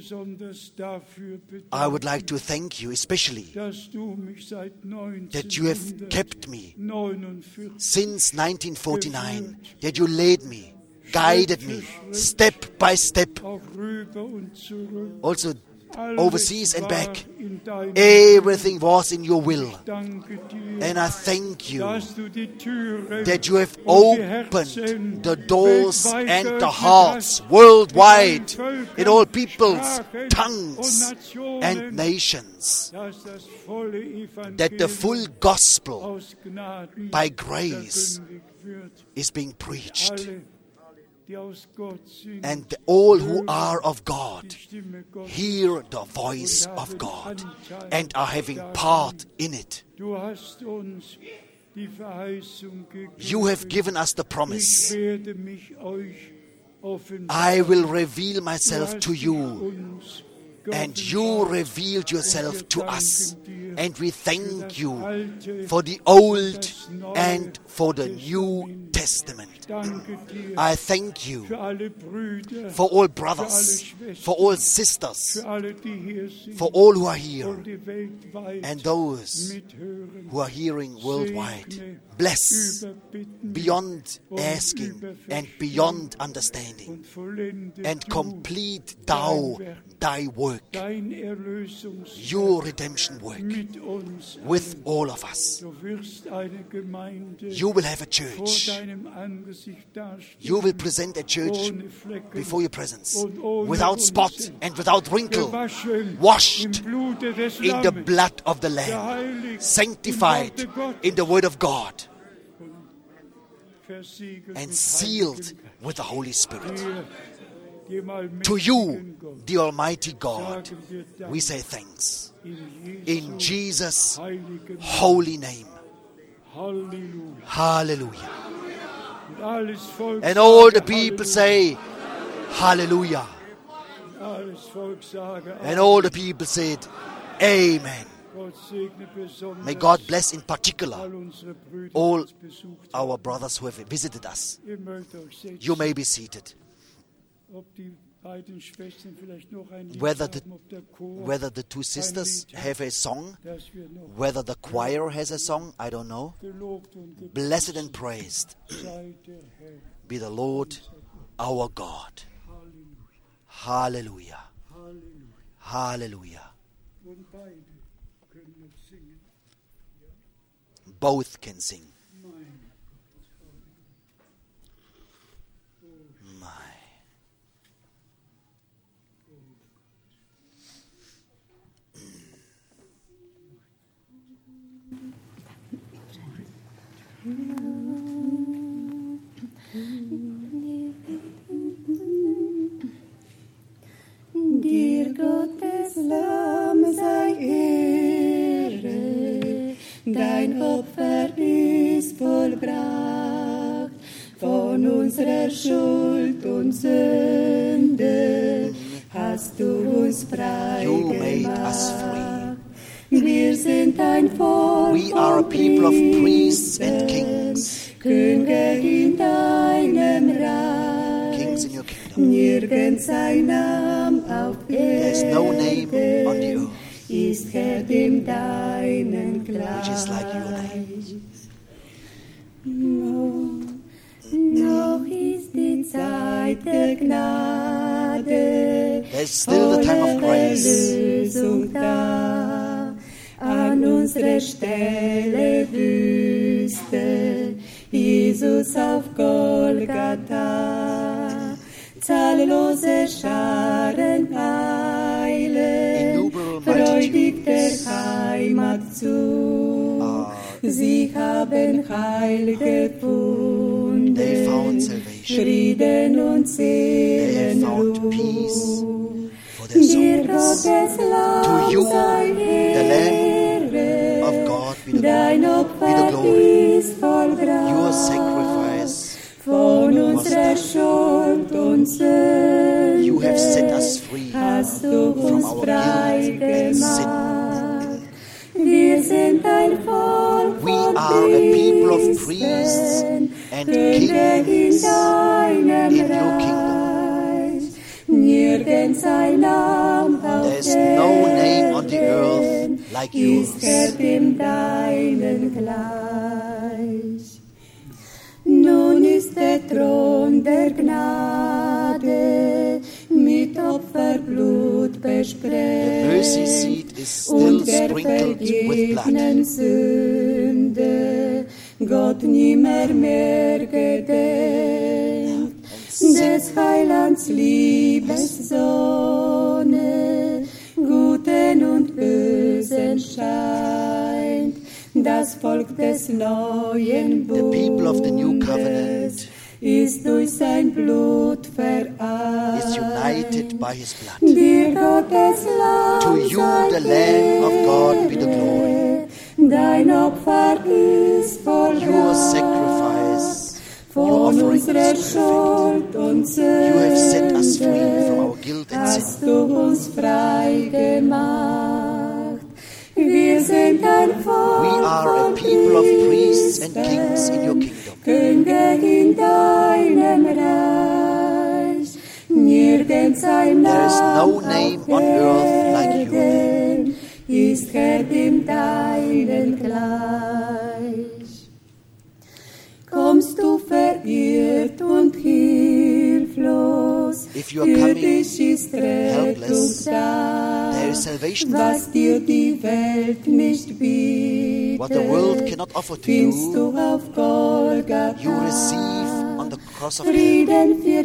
I would like to thank you especially that you have kept me since 1949, that you led me, guided me step by step, also overseas and back. Everything was in your will. And I thank you that you have opened the doors and the hearts worldwide in all peoples, tongues, and nations, that the full gospel by grace is being preached. And all who are of God hear the voice of God and are having part in it. You have given us the promise. I will reveal myself to you, and you revealed yourself to us. And we thank you for the Old and for the New Testament. I thank you for all brothers, for all sisters, for all who are here, and those who are hearing worldwide. Bless beyond asking and beyond understanding, and complete thou thy work, your redemption work, with all of us. You will have a church. You will present a church before your presence, without spot and without wrinkle, washed in the blood of the Lamb, sanctified in the Word of God, and sealed with the Holy Spirit. To you, the Almighty God, we say thanks. In Jesus' holy name. Hallelujah. And all the people say, Hallelujah. And all the people said, Amen. May God bless in particular all our brothers who have visited us. You may be seated. Whether the two sisters have a song, whether the choir has a song, I don't know. Blessed and praised be the Lord our God. Hallelujah. Hallelujah. Both can sing. Dir Gottes Lamm sei Ehre, dein Opfer ist vollbracht, von unserer Schuld und Sünde hast du uns frei gemacht. Wir sind ein Volk We are a people of priests and kings. Könige in deinem Reich. Kings in your kingdom. Nirgends ein Name auf There's no name on the Erden earth ist Herr dem deinen gleich. which is like your name. Noch ist die Zeit der Gnade, There's still the time of grace. Erlösung da, an unserer Stelle Wüste, Jesus auf Golgatha, zahllose Scharen eilen, freudig der Heimat zu. Sie haben Heil gefunden, They found salvation. Frieden und They have found Seelenruhe. peace for their souls. To you, the Lamb of God, be the Dein glory. Opfer ist vollbracht, Your sacrifice von unserer Schuld und Sünde You have set us free hast du from uns our frei guilt and sin. gemacht. Wir sind ein Volk We von are a people of priests and Könige in kings deinem in your kingdom. Reich. Nirgends ein Name auf There's no name on the earth like ist Herr yours. dem deinen gleich. Nun ist der Thron der Gnade mit Opferblut und besprengt. The mercy seat is still Und wer sprinkled with blood. vergebenen Sünde Gott nimmer mehr gedenkt. Des Heilands Liebessonne Guten und Bösen scheint. Das Volk des neuen The people of the new Bundes covenant ist durch sein Blut vereint. is united by his blood. Dir Gottes Lamm To you, the Lamb of God, be the glory. Dein Opfer ist vollbracht. Your sacrifice, your Von offering unserer is perfect. Schuld und Sünde You have set us free from our guilt and sin. hast du uns frei gemacht. Wir sind ein Volk We are a von people of priests and kings in your kingdom. Könige in deinem Reich. Nirgends ein There is no Name name on earth like your name. Erden ist Herr dem deinen gleich. Kommst du verirrt und hilflos, If you are für coming dich ist Rettung helpless, da, there is salvation for was dir die Welt nicht bietet. What the world cannot offer to Findest you, du auf Golgatha you receive on the cross of Frieden für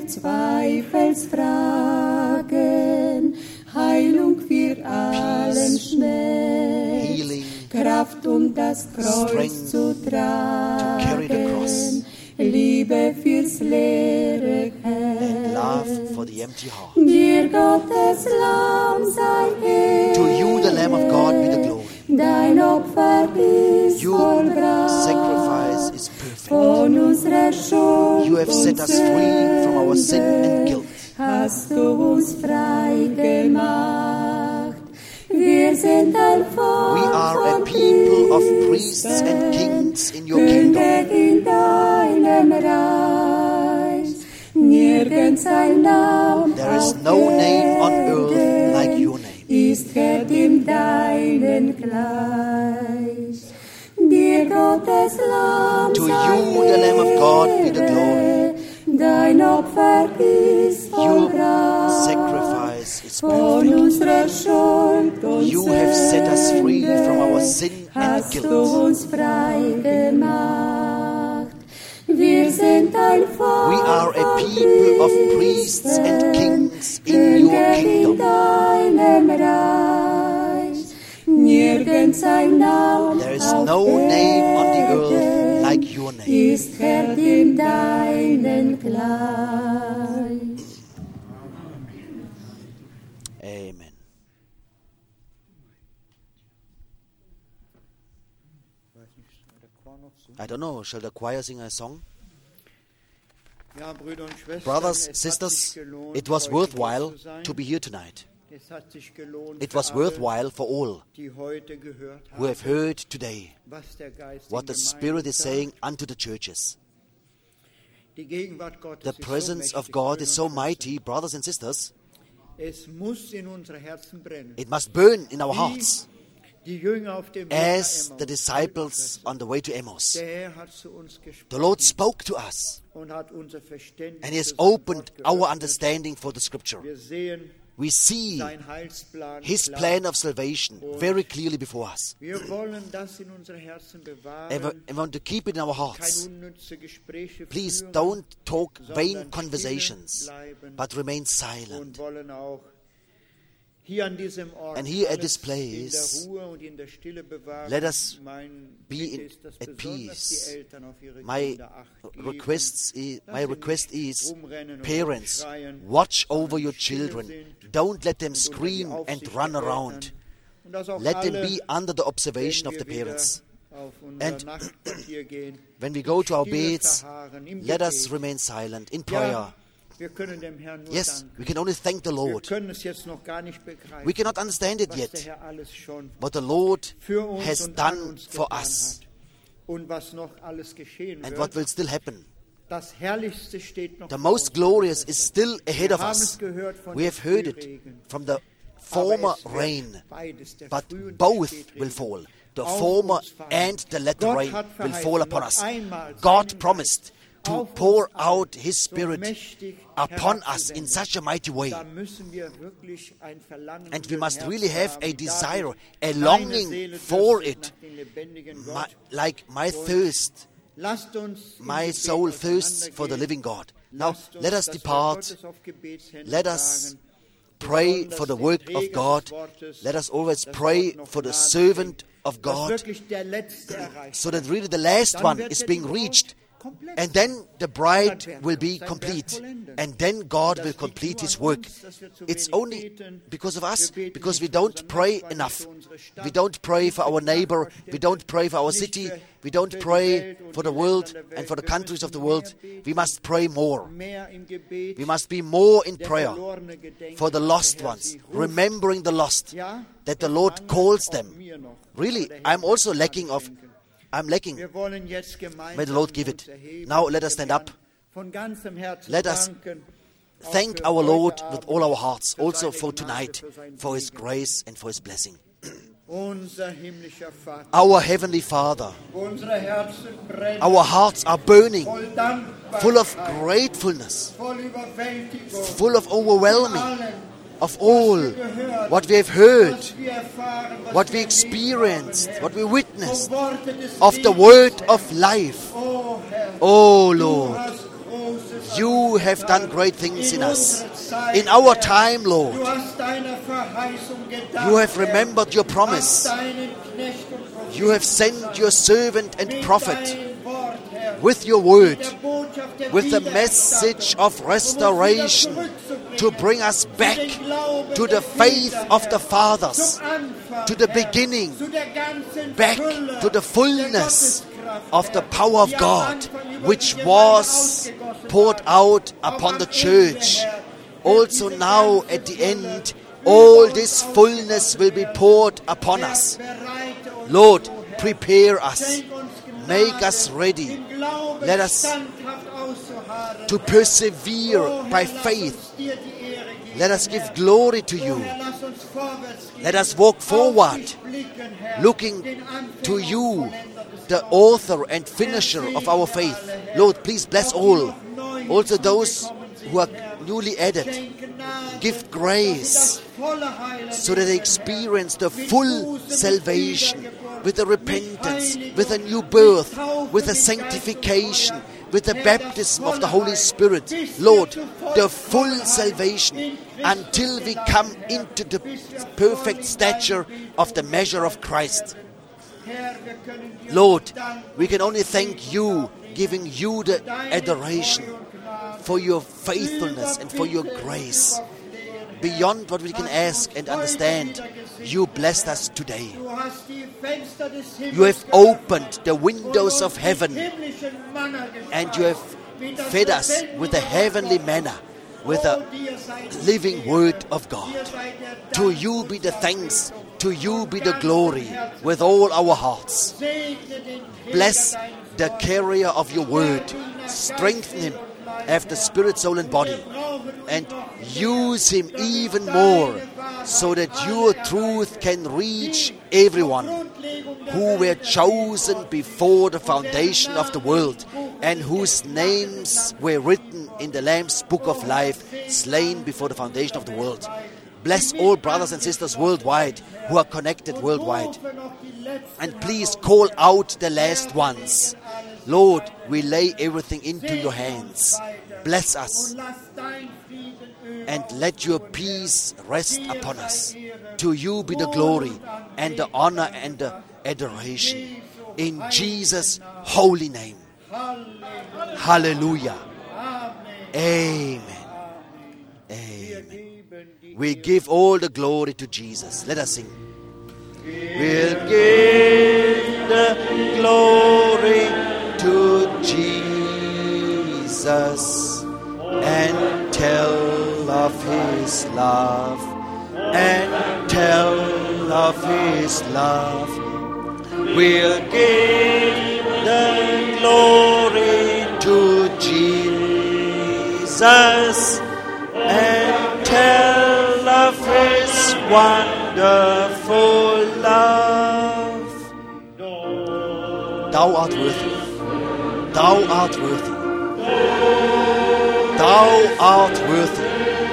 Zweifelsfragen, Heilung für allen Schmerz, healing, Kraft das Kreuz strength zu carry the cross, tragen, Liebe fürs leere and love Herz. for the empty heart. Dir Gottes Lamm sei Ehre, To you, the Lamb of God, be the glory. dein Opfer ist Your vollbracht. sacrifice is perfect. Von unserer Schuld You have set us free from our sin and guilt. hast du uns frei gemacht. Wir sind ein Volk We are a von people of priests and kings in your kingdom. König in deinem Reich. Nirgends ein Name There is auf no name on earth Erden like your name. ist Herr dem deinen gleich. Dir Gottes Lamm To sei you, the Lamb of God, be the glory. Dein Opfer ist Your vollbracht. sacrifice is Von perfect. unserer Schuld und You have set us free from our sin and hast du guilt. uns frei gemacht. Wir sind ein Volk We are a von people of priests and kings in your Könige in kingdom. deinem Reich. Nirgends ein Name There is auf no name on the earth Erden like your name. ist Herr dem deinen gleich. Amen. I don't know, shall the choir sing a song? Ja, Brüder und Schwestern, Brothers, es hat sich sisters, gelohnt, it was heute worthwhile hier zu sein. to be here tonight. Es hat sich gelohnt It für was alle, worthwhile for all die heute gehört who have haben, heard today was der Geist what den the Gemeinden Spirit is sagt. saying unto the churches. Die Gegenwart Gottes The ist presence so of mächtig, God Brüder is so und Schwestern. mighty, brothers and sisters, Es muss in unsere Herzen brennen. it must burn in our Wie hearts die Jünger auf dem Weg as nach the Emmaus. disciples on the way to Emmaus. Der Herr hat zu uns The gesprochen Lord spoke to us und hat unser Verständnis and He has für sein opened Wort our geöffnet. understanding for the Scripture. Wir sehen We see sein Heilsplan His klar. plan of salvation very clearly before us. Wir wollen das in unsere Herzen bewahren. And we want to keep it in our Keine hearts. unnütze Gespräche Please führen, don't talk vain sondern conversations, still bleiben but remain und silent. wollen auch hier an diesem Ort And here at alles this place, in der Ruhe und in der Stille bewahren. let us Mein be Bitte in- ist, dass at besonders peace. die Eltern auf ihre My Kinder Acht geben, my dass sie request nicht is, rumrennen und parents, schreien, watch over sondern your still children. sind Don't let them und unter die scream and Aufsicht run der around. Eltern. Und dass auch Let them alle, be under the observation wenn of the wir wieder parents. auf unser And Nachtquartier gehen, When we go to our Stille beds, verharren, im let us Gebet. remain silent in Ja, prayer. wir können dem Herrn nur Yes, danken. we can only thank the Wir Lord. können es jetzt noch gar nicht begreifen, We cannot understand it was der yet, Herr alles schon what the Lord für uns has und an done uns for getan us hat. Und was noch alles geschehen and wird. what will still happen. Das Herrlichste steht noch The vor most uns. glorious is still ahead of Wir haben us. es gehört von We dem have heard it Frühregen. from the Aber former es wird rain, beides, der but Früh- und der both Spätregen, will fall. The auf former uns fallen. and the latter Gott rain hat will verheißen, fall upon noch us. einmal God seinen promised, to pour out His Spirit upon us in such a mighty way. And we must really have a desire, a longing for it, like my thirst. My soul thirsts for the living God. Now, let us depart. Let us pray for the work of God. Let us always pray for the servant of God, so that really the last one is being reached. And then the bride will be complete. And then God will complete His work. It's only because of us, because we don't pray enough. We don't pray for our neighbor. We don't pray for our city. We don't pray for the world and for the countries of the world. We must pray more. We must be more in prayer for the lost ones, remembering the lost, that the Lord calls them. Really, I'm also lacking. May the Lord give it. Now let us stand up. Let us thank our Lord with all our hearts, also for tonight, for His grace and for His blessing. Our Heavenly Father, our hearts are burning, full of gratefulness, full of overwhelming of all what we have heard, what we experienced, what we witnessed of the word of life. Oh Lord, You have done great things in us. In our time, Lord, You have remembered Your promise. You have sent Your servant and prophet with Your word, with the message of restoration, to bring us back to the faith of the fathers, to the beginning, back to the fullness of the power of God, which was poured out upon the church. Also now at the end, all this fullness will be poured upon us. Lord, prepare us. Make us ready. Let us to persevere by faith. Let us give glory to You. Let us walk forward, looking to You, the author and finisher of our faith. Lord, please bless all, also those who are newly added. Give grace so that they experience the full salvation, with the repentance, with a new birth, with a sanctification, with the baptism of the Holy Spirit. Lord, the full salvation until we come into the perfect stature of the measure of Christ. Lord, we can only thank You, giving You the adoration for Your faithfulness and for Your grace. Beyond what we can ask and understand, You blessed us today. You have opened the windows of heaven, and You have fed us with the heavenly manna, with the living word of God. To You be the thanks, to You be the glory, with all our hearts. Bless the carrier of Your word. Strengthen him after spirit, soul and body, and use him even more, so that Your truth can reach everyone who were chosen before the foundation of the world, and whose names were written in the Lamb's book of life, slain before the foundation of the world. Bless all brothers and sisters worldwide who are connected worldwide. And please call out the last ones. Lord, we lay everything into Your hands. Bless us. And let Your peace rest upon us. To You be the glory and the honor and the adoration. In Jesus' holy name. Hallelujah. Amen. Amen. We give all the glory to Jesus. Let us sing. We'll give the glory to Jesus and tell of His love, and tell of His love. We'll give the glory to Jesus and tell of His wonderful love. Thou art worthy. Thou art worthy. Thou art worthy.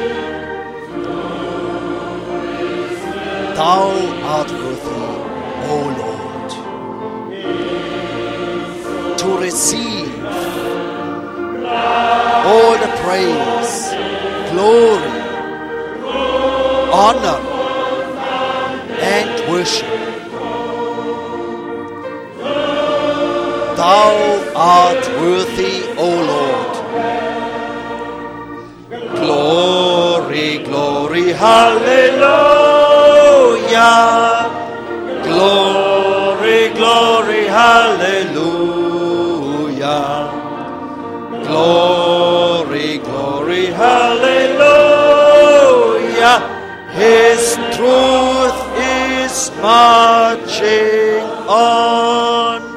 Thou art worthy, O Lord, to receive all the praise, glory, honor, and worship. Thou art worthy, O Lord. Glory, glory, hallelujah. Glory, glory, hallelujah. Glory, glory, hallelujah. His truth is marching on.